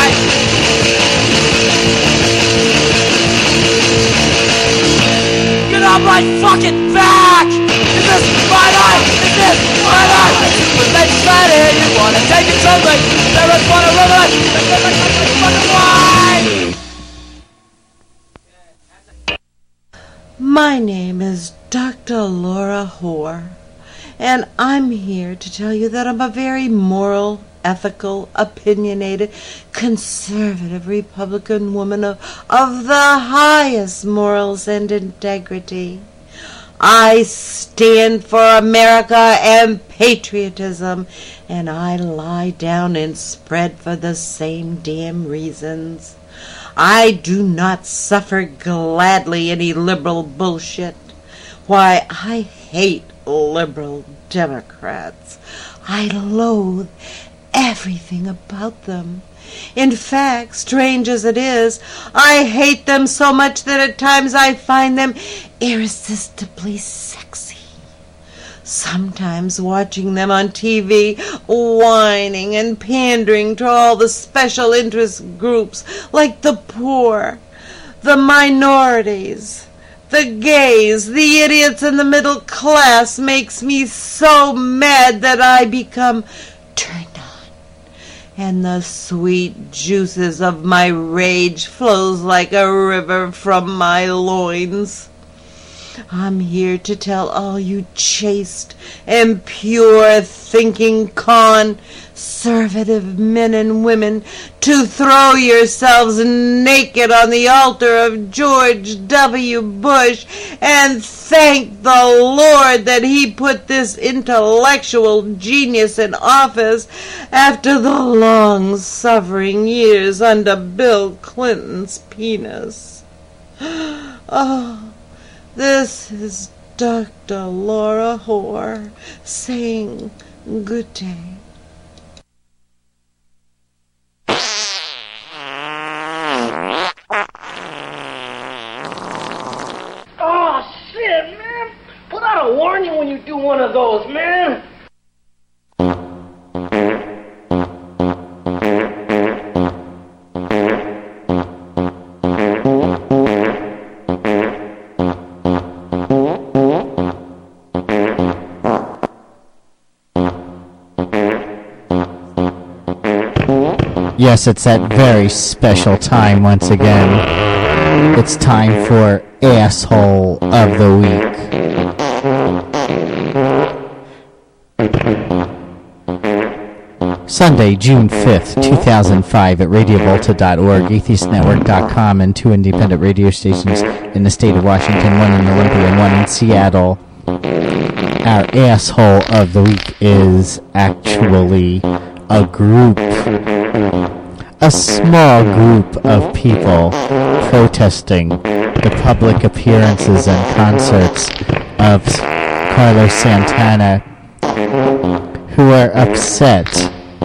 life. Get off my fucking back! Is this my life? Is this my life? But let's right here, you wanna take control, but never wanna run it. Let's get the fucking wine! My name is Doctor Laura Hoare, and I'm here to tell you that I'm a very moral, ethical, opinionated, conservative Republican woman of, of the highest morals and integrity. I stand for America and patriotism, and I lie down and spread for the same damn reasons. I do not suffer gladly any liberal bullshit. Why, I hate liberal Democrats. I loathe everything about them. In fact, strange as it is, I hate them so much that at times I find them irresistibly sexy. Sometimes watching them on T V, whining and pandering to all the special interest groups like the poor, the minorities, the gays, the idiots, and the middle class makes me so mad that I become turned on, and the sweet juices of my rage flows like a river from my loins. I'm here to tell all you chaste and pure thinking conservative men and women to throw yourselves naked on the altar of George W. Bush and thank the Lord that he put this intellectual genius in office after the long-suffering years under Bill Clinton's penis. Oh, this is Doctor Laura Hoare saying good day. Oh, shit, man. Put out a warning when you do one of those, man. Yes, it's that very special time once again. It's time for Asshole of the Week. Sunday, June fifth, two thousand five at radio volta dot org, atheist network dot com, and two independent radio stations in the state of Washington, one in Olympia and one in Seattle. Our Asshole of the Week is actually a group, a small group of people protesting the public appearances and concerts of Carlos Santana, who are upset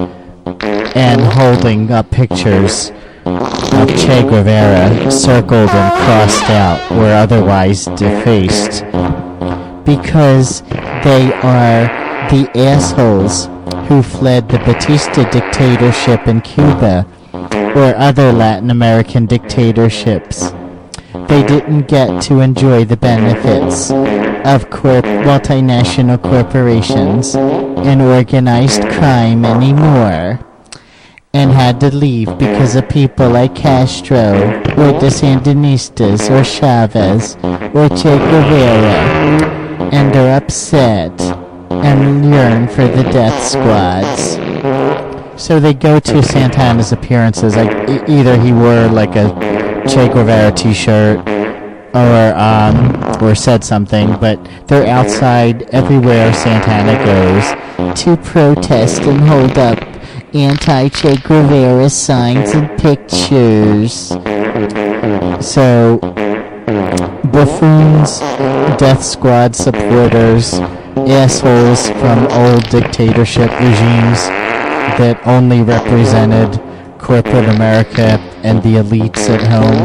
and holding up pictures of Che Guevara circled and crossed out or otherwise defaced because they are the assholes who fled the Batista dictatorship in Cuba or other Latin American dictatorships. They didn't get to enjoy the benefits of corp- multinational corporations and organized crime anymore, and had to leave because of people like Castro or the Sandinistas or Chavez or Che Guevara, and are upset and yearn for the death squads. So they go to Santana's appearances. Like e- either he wore like a Che Guevara T-shirt, or um, or said something. But they're outside everywhere Santana goes to protest and hold up anti-Che Guevara signs and pictures. So buffoons, death squad supporters, assholes from old dictatorship regimes that only represented corporate America and the elites at home.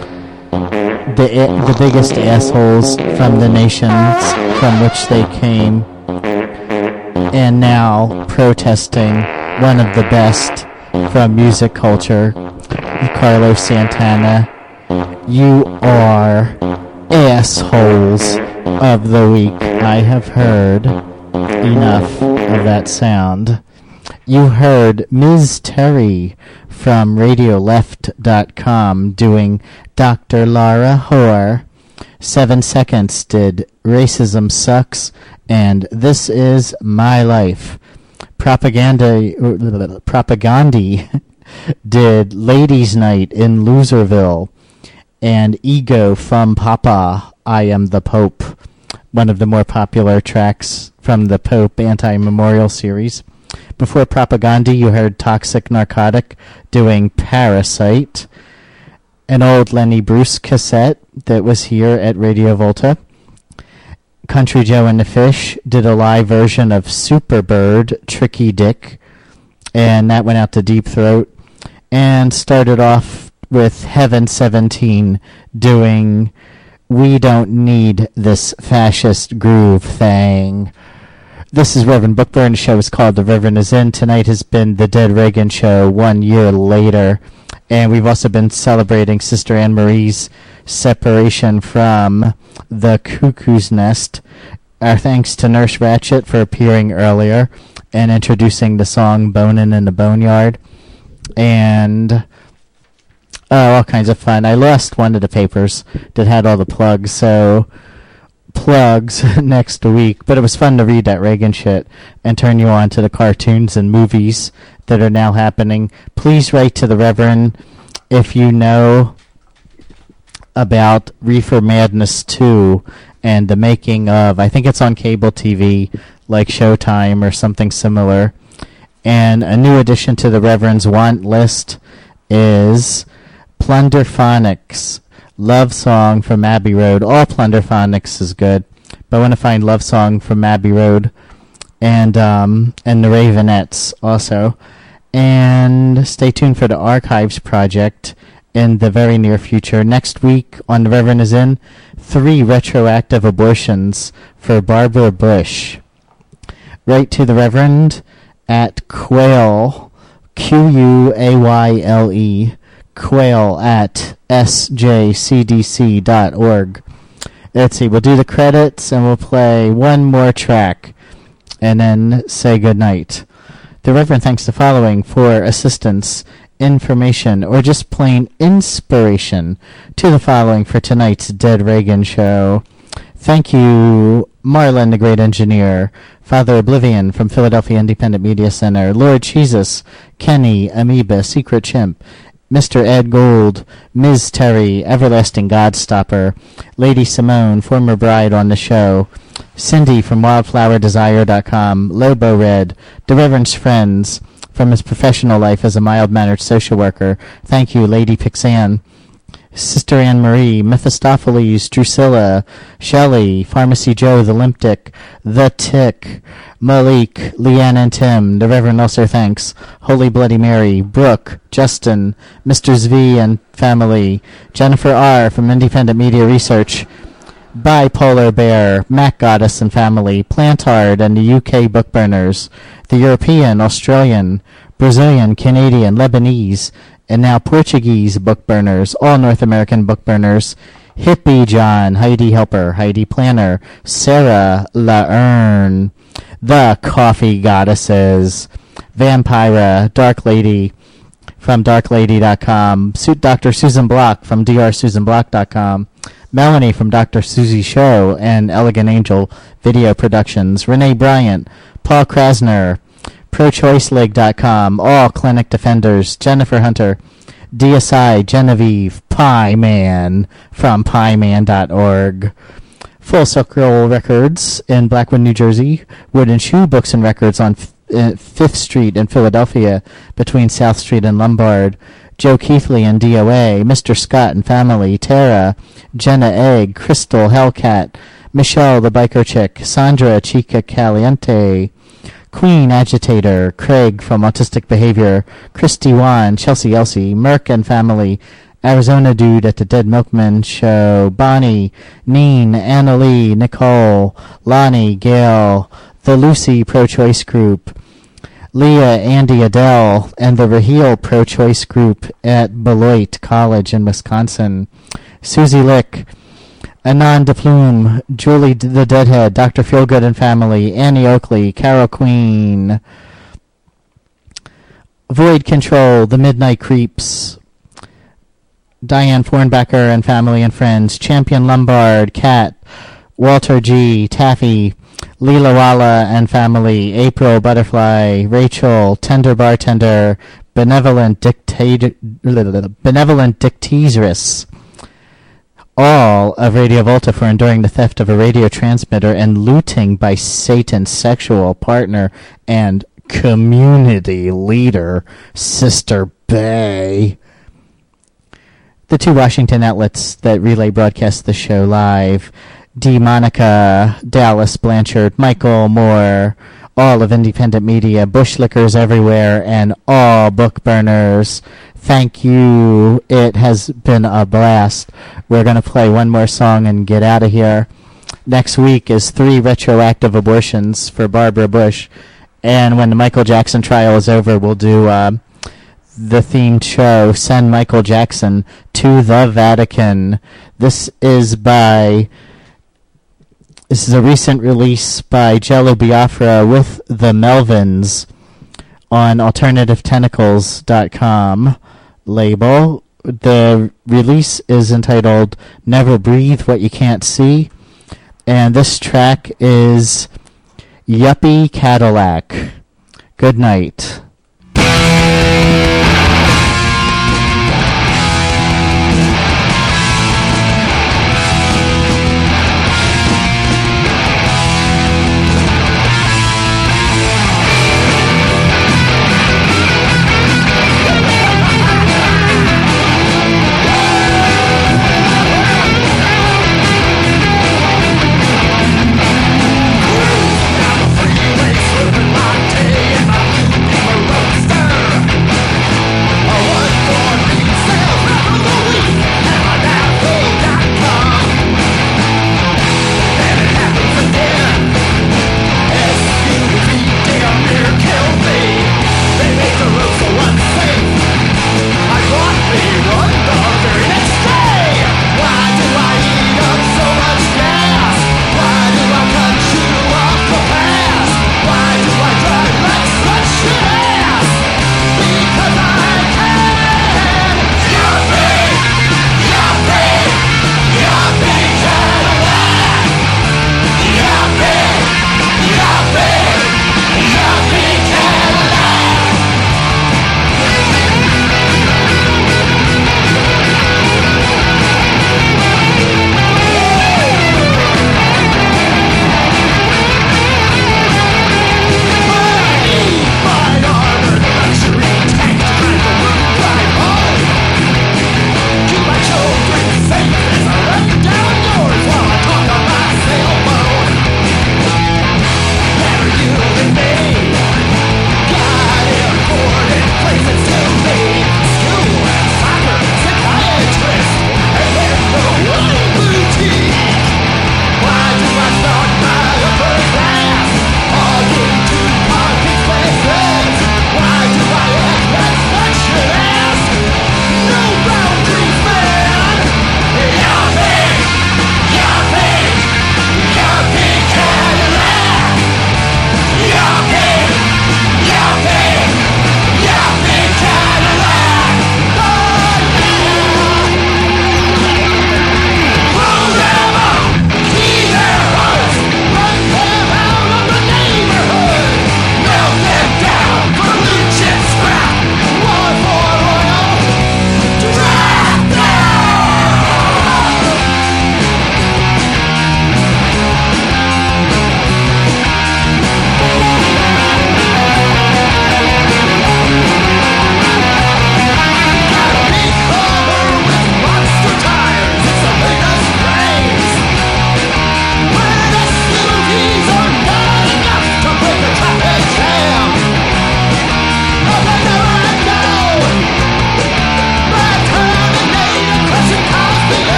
The, the biggest assholes from the nations from which they came, and now protesting one of the best from Music Culture, Carlos Santana. You are assholes of the week. I have heard enough of that sound. You heard Miz Terry from radio left dot com doing Doctor Lara Hoare. Seven Seconds did Racism Sucks and This Is My Life. Propaganda Propagandi did Ladies Night in Loserville. And Ego from Papa, I Am the Pope, one of the more popular tracks from the Pope Anti-Memorial series. Before Propaganda, you heard Toxic Narcotic doing Parasite, an old Lenny Bruce cassette that was here at Radio Volta. Country Joe and the Fish did a live version of Superbird, Tricky Dick, and that went out to Deep Throat. And started off with Heaven seventeen doing We Don't Need This Fascist Groove Thing. This is Reverend Bookburn. The show is called The Reverend Is In. Tonight has been the Dead Reagan Show one year later. And we've also been celebrating Sister Anne Marie's separation from the Cuckoo's Nest. Our thanks to Nurse Ratchet for appearing earlier and introducing the song Bonin' in the Boneyard. And oh, all kinds of fun. I lost one of the papers that had all the plugs, so plugs next week. But it was fun to read that Reagan shit and turn you on to the cartoons and movies that are now happening. Please write to the Reverend if you know about Reefer Madness two and the making of, I think it's on cable T V, like Showtime or something similar. And a new addition to the Reverend's want list is Plunderphonics, Love Song from Abbey Road. All Plunderphonics is good, but I want to find Love Song from Abbey Road and um, and the Ravenettes also. And stay tuned for the Archives Project in the very near future. Next week on The Reverend Is In, three retroactive abortions for Barbara Bush. Write to the Reverend at Quayle, Q U A Y L E, Quayle at S J C D C dot org. Let's see, we'll do the credits and we'll play one more track and then say goodnight. The Reverend thanks the following for assistance, information, or just plain inspiration to the following for tonight's Dead Reagan Show. Thank you, Marlon the Great Engineer, Father Oblivion from Philadelphia Independent Media Center, Lord Jesus, Kenny, Amoeba, Secret Chimp, Mister Ed Gould, Miz Terry, Everlasting Godstopper, Lady Simone, former bride on the show, Cindy from wildflower desire dot com, Lobo Red, the Reverend's friends from his professional life as a mild-mannered social worker. Thank you, Lady Pixan, Sister Anne Marie, Mephistopheles, Drusilla, Shelley, Pharmacy Joe, The Limptic, The Tick, Malik, Leanne and Tim, the Reverend also thanks, Holy Bloody Mary, Brooke, Justin, Mister Zvi and family, Jennifer R. from Independent Media Research, Bipolar Bear, Mac Goddess and family, Plantard and the U K Bookburners, the European, Australian, Brazilian, Canadian, Lebanese, and now Portuguese Bookburners, all North American Bookburners, Hippie John, Heidi Helper, Heidi Planner, Sarah Laerne, The Coffee Goddesses, Vampira, Dark Lady from dark lady dot com, Doctor Susan Block from d r susan block dot com, Melanie from Doctor Susie Show and Elegant Angel Video Productions, Renee Bryant, Paul Krasner, pro choice leg dot com, All Clinic Defenders, Jennifer Hunter, D S I, Genevieve, Pie Man from pie man dot org, Full Circle Records in Blackwood, New Jersey, Wooden Shoe Books and Records on Fifth Street in Philadelphia between South Street and Lombard, Joe Keithley and D O A, Mister Scott and family, Tara, Jenna Egg, Crystal Hellcat, Michelle the Biker Chick, Sandra Chica Caliente, Queen Agitator, Craig from Autistic Behavior, Christy Wan, Chelsea Elsie, Merck and family, Arizona Dude at the Dead Milkman Show, Bonnie, Neen, Anna Lee, Nicole, Lonnie, Gail, the Lucy Pro-Choice Group, Leah, Andy, Adele, and the Raheel pro-choice group at Beloit College in Wisconsin. Susie Lick, Anand DePlume, Julie the Deadhead, Doctor Feelgood and Family, Annie Oakley, Carol Queen, Void Control, The Midnight Creeps, Diane Fornbacher and Family and Friends, Champion Lombard, Kat, Walter G., Taffy, Leela Walla and Family, April Butterfly, Rachel, Tender Bartender, Benevolent Dictator, Benevolent Dictatress, all of Radio Volta for enduring the theft of a radio transmitter and looting by Satan's sexual partner and community leader, Sister Bay. The two Washington outlets that relay broadcast the show live, D. Monica, Dallas Blanchard, Michael Moore, all of independent media, Bush Liquors everywhere, and all book burners. Thank you. It has been a blast. We're going to play one more song and get out of here. Next week is three retroactive abortions for Barbara Bush. And when the Michael Jackson trial is over, we'll do uh, the themed show, Send Michael Jackson to the Vatican. This is by... This is a recent release by Jello Biafra with the Melvins on alternative tentacles dot com label. The release is entitled Never Breathe What You Can't See, and this track is Yuppie Cadillac. Good night.